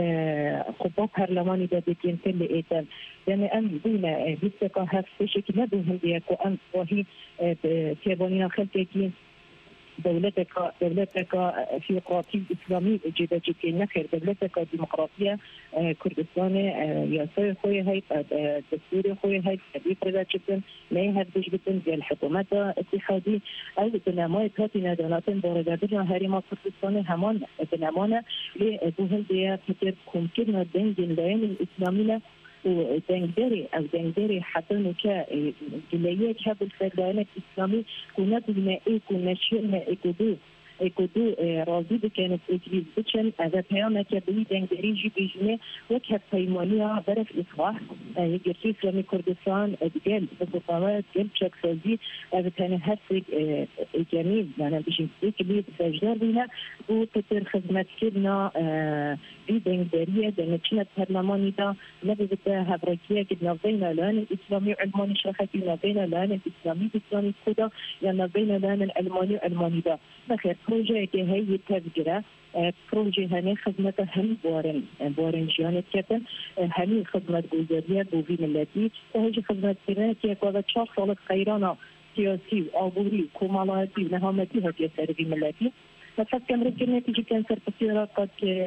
خطاب پرلمانی دا بکین کل ایتن یعنی ام دینا بیستکا هفت شکل ندوهم دیکو ام واهی تیبانینا خلقه کین دولتك دولتك في قراطي إسلامي جدا جدا نخير دولتك ديمقراطية كردستان ياسر خوي هاي دستوري خوي هاي تبي فردا جدا ما يهدش جدا ديال الحكومات اتحادي أو تنامات هاتنا دولتين بوردادنا هريما كردستان همان تنامانا لدوهل ديا فتر ممكن دين دين لين الإسلامية ودنگداری او دنگداری حتی نکه جلیه که بالفردانه اسلامی کنه بینه ای کنه شیرمه ای کدو ای کدو راضی بکنه اجریز بچن از پیامه که بلی دنگداری جی بیجنه وکه پیمانی ها برف اصلاح یکرچی اسلامی کردستان گل بسطاوات گل چکسازی از تانه هست جمیل یعنی بشین اکلی بسجدار بینه و تطر خدمت کرنا بی دنگداریه دنگچنت پرلمانی دا نبیده هفرکیه که نبین الان الاسلامی و علمانی شرختی نبین الان الاسلامی اسلامی خدا یا نبین الان الالمانی و علمانی دا بخیر پروژه که هی تذکره پروژه همی خدمت هم بارن بارن جانت کردن همی خدمت گذاریه بوی ملتی همی خدمت کردن که اکوه چهار سالت خیرانا سیاسی و آبوری کمالاتی و نهامتی هاتی سروی ملتی فقط كان رجل نتيجة كان صار بسيرة قد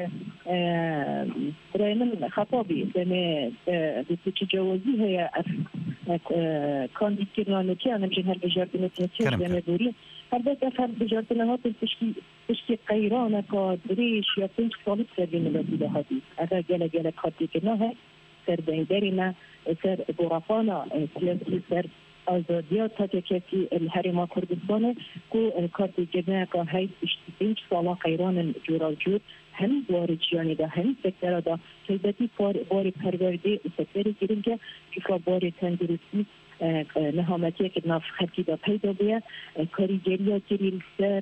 رأينا خطابي لما بتتجاوزي هي كان دكتورنا نتيا أنا مجن هالبجارتنا نتيا لما دوري هذا كفر بجارتنا هات تشكي تشكي قيرانا كدريش يا بنت صالح سبين الذي لهذه هذا جل جل خطي كنا سر ديننا سر غرفانا سياسي سر آزادیات تا که کسی الحرم کردستان کو کارتی جنگ که هی اشتباهی سالا قیران جورا جور هم وارجیانی ده هم سکتر ده کلبتی باری پرورده سکتری گیریم که که باری تندرستی نهامتی که ناف خلقی ده پیدا بیه کاریگریا گیریم سر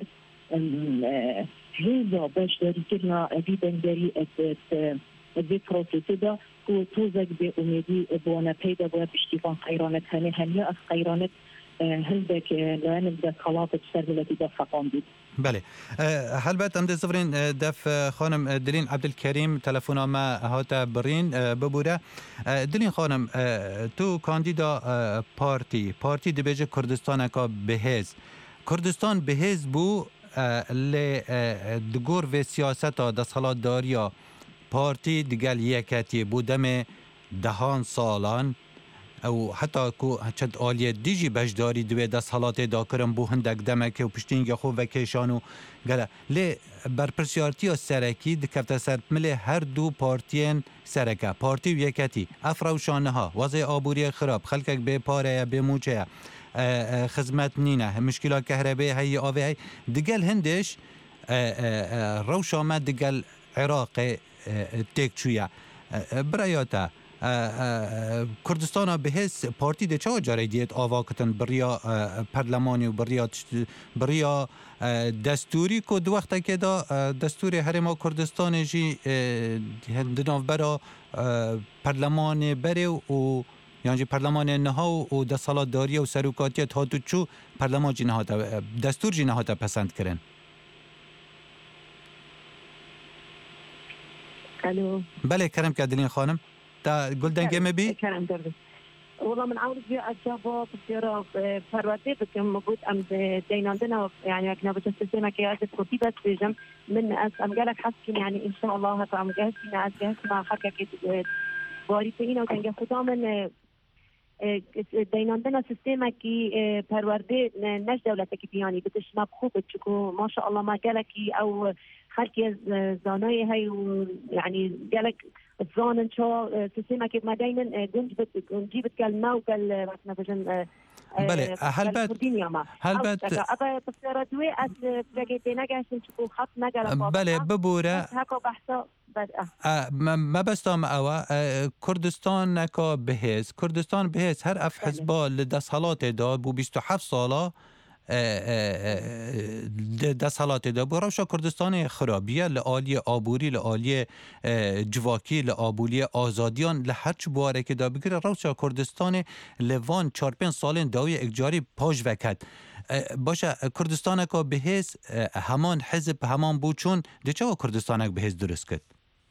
هیزا باشداری کرنا بیدنگری ذي بروسيس دا كو توزق بأميدي بوانا بيدا بوا باشتفان قيرانت هني هنيا أف قيرانت هندك لأن بدأ خلاطة سربلتي دفع قام بيد بله هل بعد أمد صفرين دف خانم دلين عبد الكريم تلفونا ما هاتا برين ببوده دلين خانم تو كانديدا بارتي بارتي دبيجة كردستان كا بهز كردستان بهز بو ل دگور و سیاست دستخلات داریا پارتی دیگر یکتی بودم دهان سالان او حتی کو چند آلیه دیجی بجداری دوی دست حالات دا کرم بو هندک دمکه و پشتینگ خوب و کشانو گله لی برپرسیارتی و سرکی دکفت سرپمل هر دو پارتین سرکه پارتی و یکتی افروشانه ها وضع آبوری خراب خلقک به پاره به موچه خدمت نینه مشکلات کهربایی هی آوی هی دیگل هندش روش آمد دیگل عراق تک چویا برایاتا کوردستان بهس پارتی ده چه جاره دیت آوا کتن بریا پارلمانی و بریا بریا دستوری که دو وقت که دا دستور هرما کوردستان جی هندناف برا پارلمان بره و یعنی پارلمان نها و دستالات داری و سروکاتیت ها تو چو پارلمان جی نهاتا دستور جی نهاتا پسند کرن. الو بله کرم کردین خانم تا گلدنگه مبی کرم درد والله من عاوز بیا اجابه بسیار پرورده بکم موجود ام دیناندنا يعني اكنا بجسد ما كي عاد كوتي بس بجم من اس ام قالك حسكين يعني ان شاء الله هكا ام جاهزين از جاهز مع حركه كي باري فينا وتنجا خدا من دیناندنا سیستم کی پرورده نش دولت کی بیانی بتش مبخوب چکو ما شاء الله ما قالك او خلقي زانای هی يعني قالك زانن شو سيستم كيف ما دائما جنج جيبت كلمه وقال مثلا بجن بله هل بعد هل بعد ابا بصير دوي اس بقيت نجاش نشوف خط نجا بله ببوره هكا بحثا ما بستم اوا کردستان نکا بهز کردستان بهز هر اف حزبا لدسالات دا بو بیست و هفت ساله دسالات دا بو روشا کردستان خرابیه لآلی آبوری لآلی جواکی لآبولی آزادیان لحرچ بواره که دا بگیره روشا کردستان لوان چار پین سالین داوی اگجاری پاش وکد باشه کردستان که بهز همان حزب همان بو چون دیچه و کردستان که بهز درست کد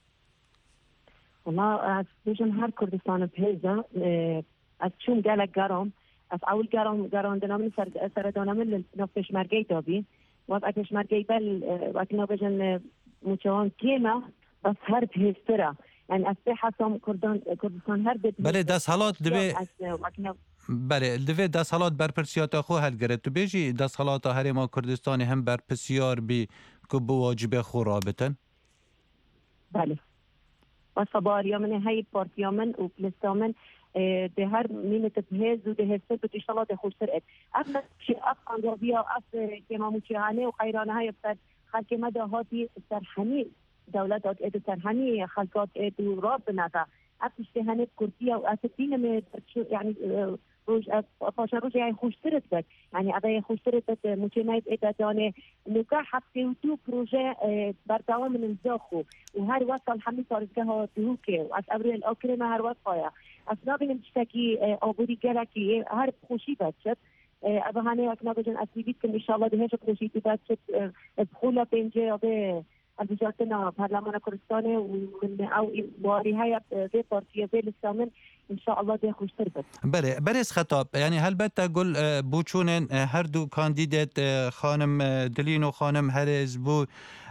والله از بيجن هر كردستان بهزة از چون قالك قرام از اول قرام قرام دنامن سر سردانامن نفش مرقي تابي وقت اكش مرقي بل وقت نبيجن مچوان كيما بس هر بهزترا يعني از به حسام كردان كردستان هر بد بله دست حالات دبي بله دوی دست حالات برپرسیات خو هل گرد تو بیجی دست حالات هر ما کردستان هم برپرسیار بی که بواجب خو رابطن بله وصباريا من هاي بارتيا من وبلستا من ده هر مين تبهز وده هسه بتشتغل ده خوش سرقت أما شيء أصلا ربيع أص كما مشيانه وخيرانه هاي بتر خلك مدى هاتي سرحني دولات أد سرحني خلقات أد ورابنا تا أبتشتهنت كرسية وأتبين من يعني روج پاشا روج يعني خوش سرت بد يعني أبا خوش سرت بد مجمعية إدادانه نكاح حبسي وتو بروجه بردوام من الزاخو وهر وقت الحمد صارتها تهوكي وأس أبريل الأكرمة هر وقت قايا أسنابي نمشتكي أبوري جالكي هر خوشي بدشت أبا هاني أكنا بجن أسيبيت كم إن شاء الله دهش خوشي بدشت بخولا بينجي أبا البجاتنا برلمان كردستان ومن أو باري هاي في بارتية في الإسلام إن شاء الله ده خوش تربط. بله بريس خطاب يعني هل بتقول بوچونن هر دو کاندیدات خانم دلین و خانم هرز بو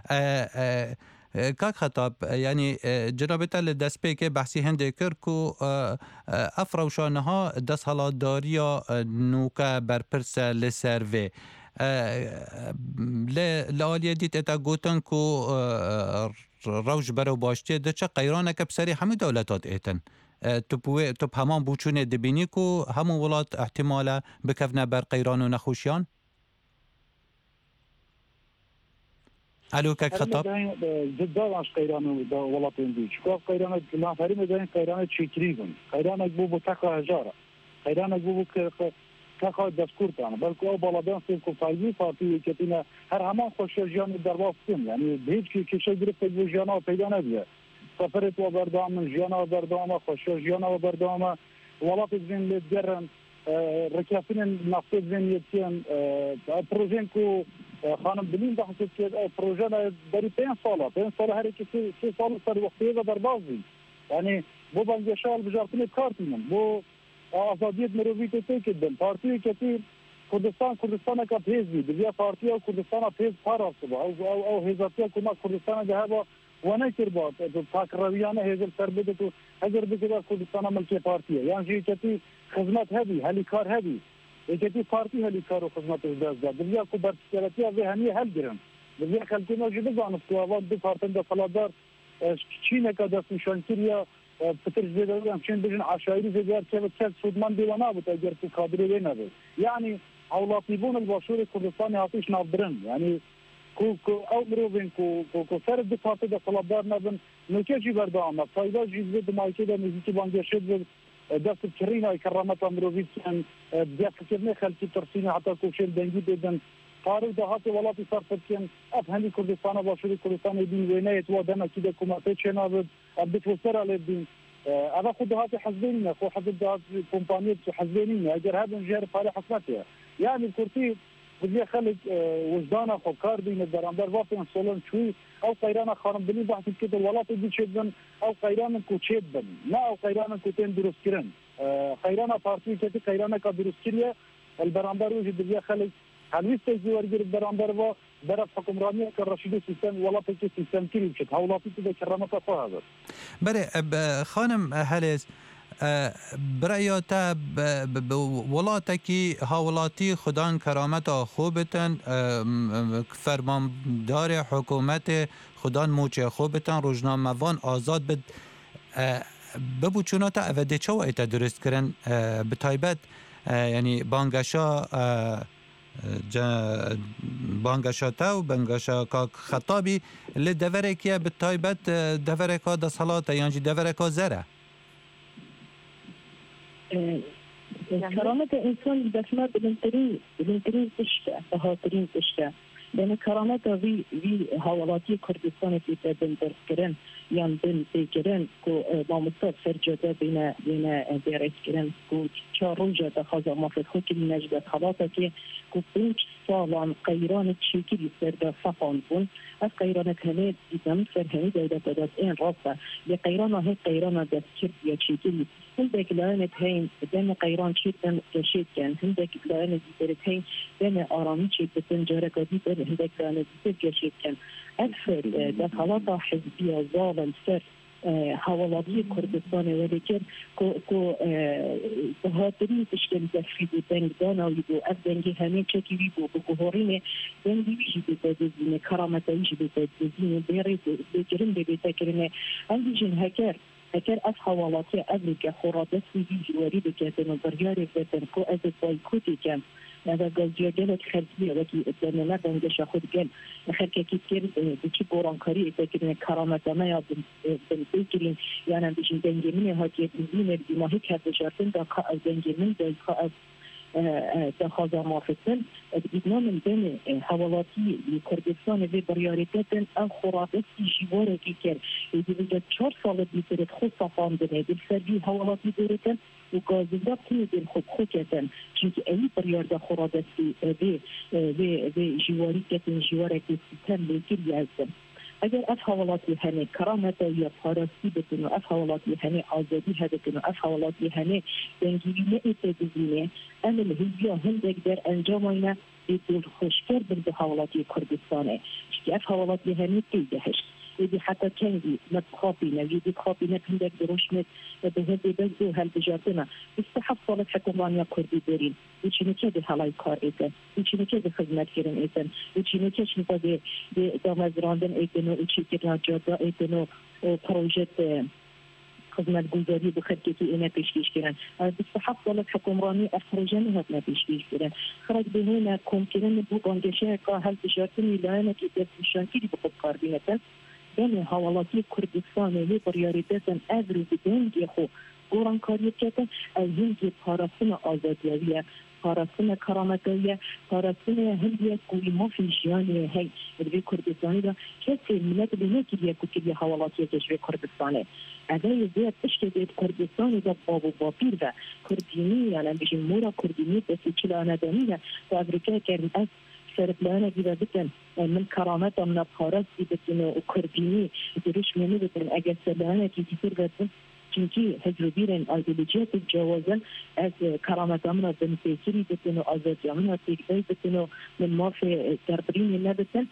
کاک خطاب يعني جنابتا لدست پیک بحثی هنده کر کو افروشانها دست حالات داریا نوکا برپرس لسروه لآلیه دیت اتا گوتن کو روش برو باشته ده چه قیرانه که بسری همه دولتات ایتن تو تو همان بوچونه دبینی کو همون ولات احتمالا بکفنه بر قیران و نخوشیان الو کک خطاب جدا اش قیران و ولاتین دی چکو قیران لا فریم دین قیران چیتریگون قیران بو بو تکا هزاره قیران بو بو که تکا دستورتان بلکه او بالادان سیم کو فایزی پارتی کتینا هر همان خوشیان در وافتیم یعنی هیچ کی کشی گرفت بو جانا پیدا نبیه سفرت و بردام جانا و بردام خوشی جانا و بردام ولات زین لدرن رکافین نفت زین یتیم پروژن کو خانم بلین بحث که پروژه داری پنج ساله پنج ساله هر کسی سه سال سر وقتی در بازی یعنی بو بنگشال بجارتن کارتیم بو آزادیت مرویت تکیدن پارتی کتی کردستان کردستان کا پیزی بیا پارتی او کردستان پیز پاراست او او او هزارتیا کما کردستان ده با ونه کربات تو تاکرویانه هزار سربده تو اگر بگه کردستان ملک پارتی یعنی کتی خدمت هدی هلی کار هدی یکی پارتی هلی کار و خدمت دست داد بیا کو برسیاتی از همی حل گرم بیا خلکی موجود دانست تو آواد دو پارتن دفلادار چین کا دست نشان کردیا فتر زیادم چین بجن عشایری زیاد که چه سودمان دیوانه بود اگر تو کادری نبود یعنی اولادیبون الباشور کردستان آتش نابرن یعنی کو کو او مروین کو کو سر د تاسو د طلبدار نبن نو کې جی بردامه فایده جزء د مایکه د نزیکی بانګ شد دست كرينا كرامات امروفيت كان بيات كرنا خلتي ترسينا حتى كوشيل دنجي بدن قارب دهات ولاتي صار كان افهمي كردستان وباشري كردستان يدين وينايت ودنا كده كوماتي شناب بدت وسر على الدين هذا خد دهات حزبين خو حزب دهات كومبانيات حزبين اجر هذا نجار فاري حسناتها يعني الكرسي بدي خلق وجدانا فكار بين الدرامدار وافين سولن شوي او قيرانا خارم بلي بحث كده الولات دي شدن او قيرانا كوتشدن لا او قيرانا كوتين دروس كرن قيرانا بارتي كده قيرانا كدروس كريه الدرامدار وجد بدي خلق هنويست يورجر الدرامدار و درف حكمرانيه كرشيد سيستم ولات كي سيستم كري بشت هولاتي كده كرامه هذا بله خانم هلس برایاتا ولاتی هاولاتی خدان کرامت خوبتن فرماندار حکومت خدان موچه خوبتن روزنامه‌وان آزاد بد ببو چوناتا اوده چه وقت درست کرن به تایبت یعنی بانگشا بانگشاتا و بانگشا که خطابی لدوره که به تایبت دوره که دا صلاتا یعنی دوره که زره كرامة الإنسان دفنا بالانترين بالانترين تشتى بهاترين تشتى لأن كرامته في في هولاتي كردستان في تبن درسكرن يعني بن بيجرن كو مامستاد فرجة بين بين درسكرن كو شاروجة تخاذ ما في خوك النجدة خلاصة كي كو بنش صالان قيران تشيكي يصير صفان بون از قيران كهنيد إذا فرهني دولة بدأت إن راسه لقيران هي قيران دستكر يا تشيكي هندك لانت هين دم قيران شيء كشيء كان هندك لانت ديرت هين دم آرامی شيء بتنجارة قديم هندك لانت ديرت كشيء كان أكثر دخلات حزبية ظالم سر حوالي كردستان ولكن كو كو بهاترين تشكل تفريد بين دانا ويدو أبدنجي همين شكي ويدو بقهورين دنجي ويجي بتدزين كرامة ويجي بتدزين بيريد بيجرين بيتكرين عندي جن هكر هكر أف حوالاتي أبريكا خرادس ويجي جواري بكاتن وبرياري بكاتن كو أزد بايكوتي كان هذا قصدي جلك خلفية وكي إتنا ما بنجش أخذ جل خلك كتير بتشي بورانكاري إتكلم كرامة ما يا بن بنتكلم يعني بيجي بنجمين هاتي بنجمين ما هيك هذا جارتين ده خا بنجمين ده خا ده خازا مافسن بدنا من بين حوالاتي كردستان في برياريتين أو خرافات جواره كير إذا بجد شهر سال بيصير خصوصا فاندنه بالفردي حوالاتي دورتين وكذا تيجي الخب خوكتن çünkü أي بريارة خرافات في في في جواريتين جواره كيستان لكل يعزم اگر اف حوالاتی هنه کرامت یا پاراستی بکنو اف حوالاتی هنه آزادی هدکنو اف حوالاتی هنه دنگیوی نئیت بزینه امل هزیا هندک در انجام اینه بیدول خوشکر بلد حوالاتی کردستانه چکی اف حوالاتی هنه تیدهش ودي حتى كندي متخافينا ويدي خافينا كندك دروشمت بهذه بزو هالبجاتنا استحصلت حكومانيا كردي دارين وشنو كده هلاي كار ايتن وشنو كده خدمات كيرن ايتن وشنو كده شنو ده دامزراندن ايتنو وشي كده جادا ايتنو بروجيت خدمات گذاری بخدمتی اینا پیشکش کردن استحصلت حكومانيا افرجاني هاتنا پیشکش کردن خرج بهنا ممكن بو بانگشه که هالبجاتني لانه كده شانكي بخد كاربينتن بين حوالاتي كردستان و برياريتين أدرو بدنجي خو قران كاريكتن الهندي باراسنا آزادية باراسنا كرامتية باراسنا هندية كل ما في جيان هاي في كردستان ده كثير من الناس بيجي كل حوالاتي تجري كردستان هذا يزيد تشتغل كردستان ده بابو بابير ده كرديني يعني بيجي مورا كرديني بس كلا أنا دنيا في أمريكا كان أس سربلانه دیده بکن من کرامت من بخارست بکن و کردینی دروش منی بکن اگر سربلانه کی تیر بکن چونکی هزروبیرن ایدئولوژیات جوازن از کرامت من بنفیسری بکن و آزادی من تیگدی بکن و من ما في دربرینی نبکن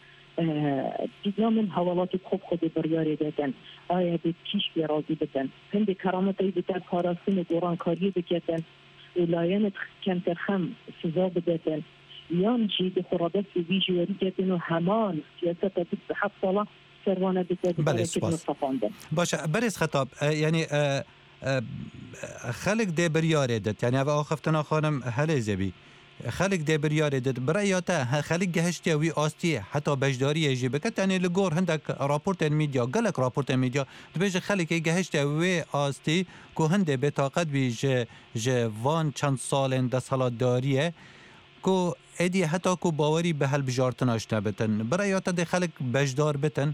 دیدم من حوالات خوب خود بریاری دادن آیا به کیش بیرازی بکن هم کرامتی بکن کارستن دوران کاری بکن ولایانت کم ترخم سزا بدن یان چی به خرابات وی جواری کردن و همان سیاست بحصله سروانه بتدبیر کردن صفانده باشه برز خطاب یعنی خلق ده بریاره دت یعنی او خفتنا خانم هل زبی خلق ده بریاره ده برایاته خلق گهشتی وی آستی حتی بجداری جی بکت یعنی لگور هندک راپورت میدیا گلک راپورت میدیا دبیج خلق گهشتی وی آستی که هنده بطاقت بی ج جوان چند سالن ده سالات داریه که ادی حتی که باوری به هل بجارتناش نبتن برایاته ده خلق بجدار بتن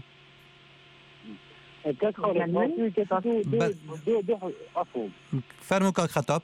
فرمو که خطاب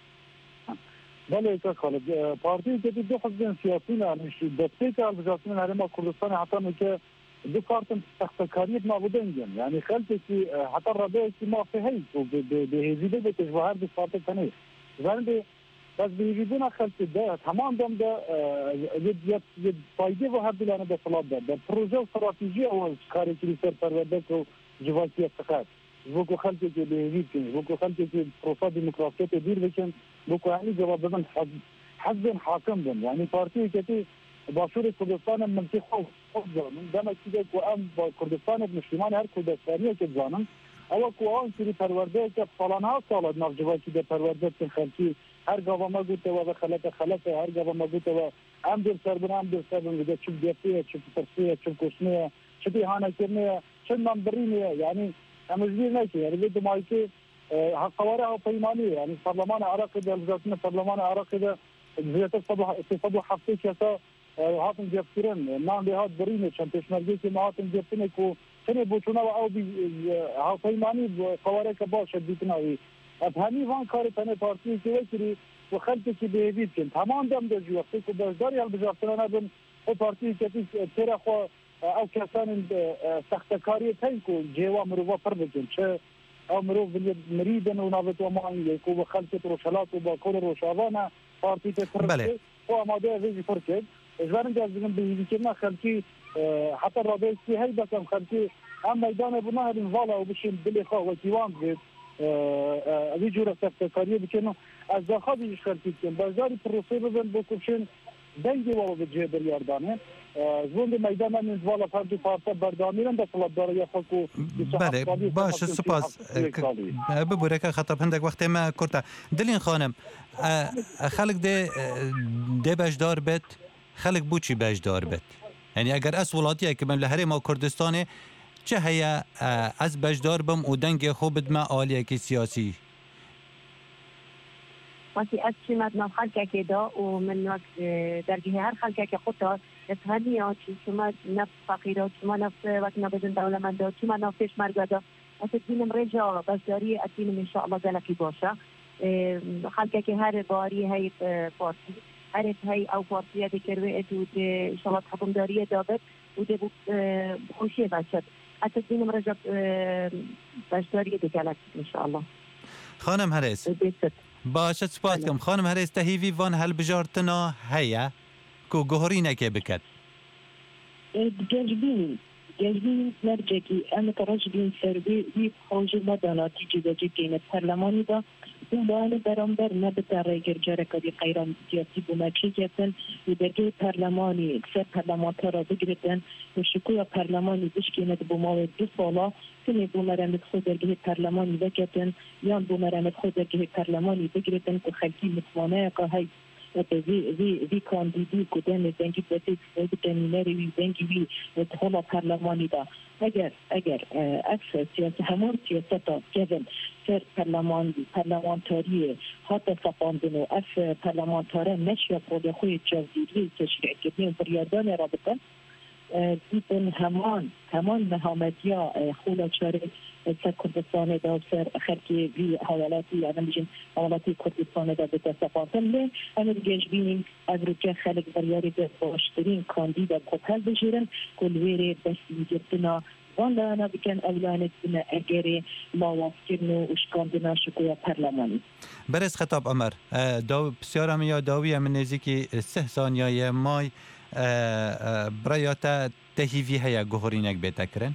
بله که خالد پارتی که دو حزب سیاسی نمیشه دسته که البته هرما کردستان حتی که دو کارتن تختکاری ما بودن یعنی خلطی که حتی رابطه که ما فهمی به هزیده به تجوهر به فارت کنه زنده بس بيجيبونا خلف ده تمام دم ده يد يد يد فايدة وهذا اللي أنا بطلب ده ده بروجة استراتيجية أو كاري كريسر فردك وجواتية سكات بوكو خلفي كي بيجيبكن بوكو خلفي كي بروسا ديمقراطية تدير بكن بوكو يعني جواب بدن حزب حاكم دم يعني بارتي كتي باشور كردستان منطقة خوف خوف من دم كده قام كردستان المسلمان هر كردستانية كذانن أو قوان كري فرورده كفلانها صالد نافجواتي ده فرورده خلفي هر گاوا ما گوته و خلق خلق هر گاوا ما گوته و ام در سربن ام در سربن ده چوب دیپیه چوب ترسیه چوب کوشنیه چوب هانا کرنیه چند من برینیه یعنی امزیر نکی یعنی به دمایکی حقواره ها پیمانی یعنی پارلمان عراق ده وزارت پارلمان عراق ده زیادت صبح صبح هفته کسا هاتن دیپترن نام به هات برینه چند پیشمرگی که ما هاتن دیپتنه کو چنه بوچونا و او بی ها پیمانی قواره که باشه دیتناوی افهمی وان کار تنه پارتی که وکری و خلطی که بیهید کن تمام دم در جو وقتی که بازداری هل بجافتنه نبن و پارتی که تیره خو او کسان سختکاری تین که جیوا مروفا پر بکن چه او مروف مریدن و نابط و معنی که و خلطی روشلات و با کل روشاوانه پارتی که پر بکن و اماده ویزی پر کن اجبارن جاز بگم بیهید کن خلطی حتی رابطه سی هی بکم خلطی هم میدان بنا هلین والا و بشین بلی خواه و کیوان بید اوی جوره سختکاری بکنو از داخلی خلطی کن بازاری پروسه ببن بکوشن دنگی والا به جه بریاردانه زوند میدان من والا فردی پارتا بردامیرن به طلبدار یا خلقو بله باش سپاس ببوره که خطاب هندک وقت ما کرده دلین خانم خلق ده ده بجدار بید خلق بو چی بجدار بید یعنی اگر از ولاتیه که من لحره ما کردستانه چه هیا از بجدار بم و دنگ خوب ما عالیه که سیاسی وقتی از چی مدنم خلقه که دا و من وقت درگه هر خلقه که خود دا اتحادی ها چی شما نفس فقیره شما نفس وقت نبودن دولمند دا شما نفسش مرگه دا از دینم رجا بجداری اتینم انشاءالله گلکی باشه خلقه که هر باری های پارتی هر های او پارتیه دکروه اتو ده انشاءالله حکم داریه دابت و ده خوشیه باشد حتی دینم رجا بجداری دکلک انشاءالله خانم هرس باشه سپاس کم خانم هرس تهیوی وان هل بجارتنا هیا کو گهری نکه بکد جاجبینی جاجبینی نرجکی اما ترجبین سربی وی خوجی مداناتی جداجی کینت پرلمانی دا اون باید برامبر نبتا ریگر جارکادی قیران سیاسی بومچی کتن و درگه پرلمانی سر پرلمانتا را بگردن و شکوی پرلمانی بشکیند بوماوی دو سالا سنی بومرمت خود درگه پرلمانی بکتن یا بومرمت خود درگه پرلمانی بگردن که خلکی مطمانه که های وی وی وی کاندیدی کدام دنگی بسیج دنیاری وی دنگی وی اتحاد پارلمانی دا اگر اگر اکثر سیاست همون سیاستا کردن سر پارلمان پارلمانتاری حتی سپاندن و اف پارلمانتاره نشیا خود خوی جزیری تشریع کردن بریادان رابطه دیدن همان همان مهامتیا خولا چاره سر کردستان دا سر خرکی وی حوالاتی یعنی میشن حوالاتی کردستان دا به تصفاتن لی اما دیگه بینیم از روکه خلق بریاری به باشترین کاندیدا کتل بجیرن کلویر بسی گرتنا والا انا بکن اولانت بنا اگری مواف کرنو اشکاندنا شکویا پرلمانی برس خطاب عمر دو بسیارم یا داوی من نزیکی سه ثانیه مای برایاتا تهیوی هیا گهورینک بیتا کرن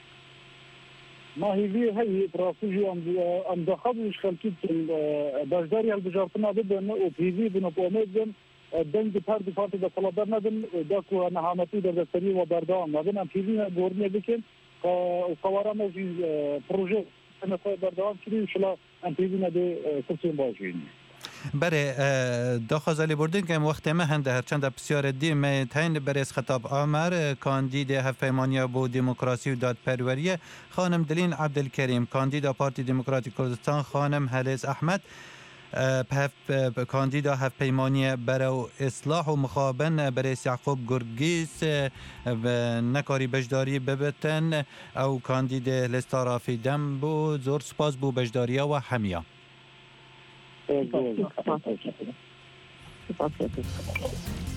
ما هیوی هی براسوجی ام داخلش خلقیت بجداری البجارتنا بدن و هیوی بنا بومید بن دنگ پرد پارتی دا طلبدار ندن داکو نهامتی در دستری و بردام ندن ام هیوی گهورینه بکن و قوارم از پروژه نخواه بردام کری شلا ام هیوی نده کسیم باجوینی بره داخازالی بردن که وقت ما هنده هر چند بسیار دی می تاین برس خطاب آمر کاندید هفپیمانی بو دموکراسی و دادپروری خانم دلین عبدالکریم، کاندید پارتی دموکراتی کردستان خانم هلیز احمد، کاندیدا هفپیمانی برای اصلاح و مخابن برئیس یعقوب گرگیس نکاری بجداری ببتن او کاندید لستا رافی دم بو زور سپاس بو بجداریا و همیا. Thank you.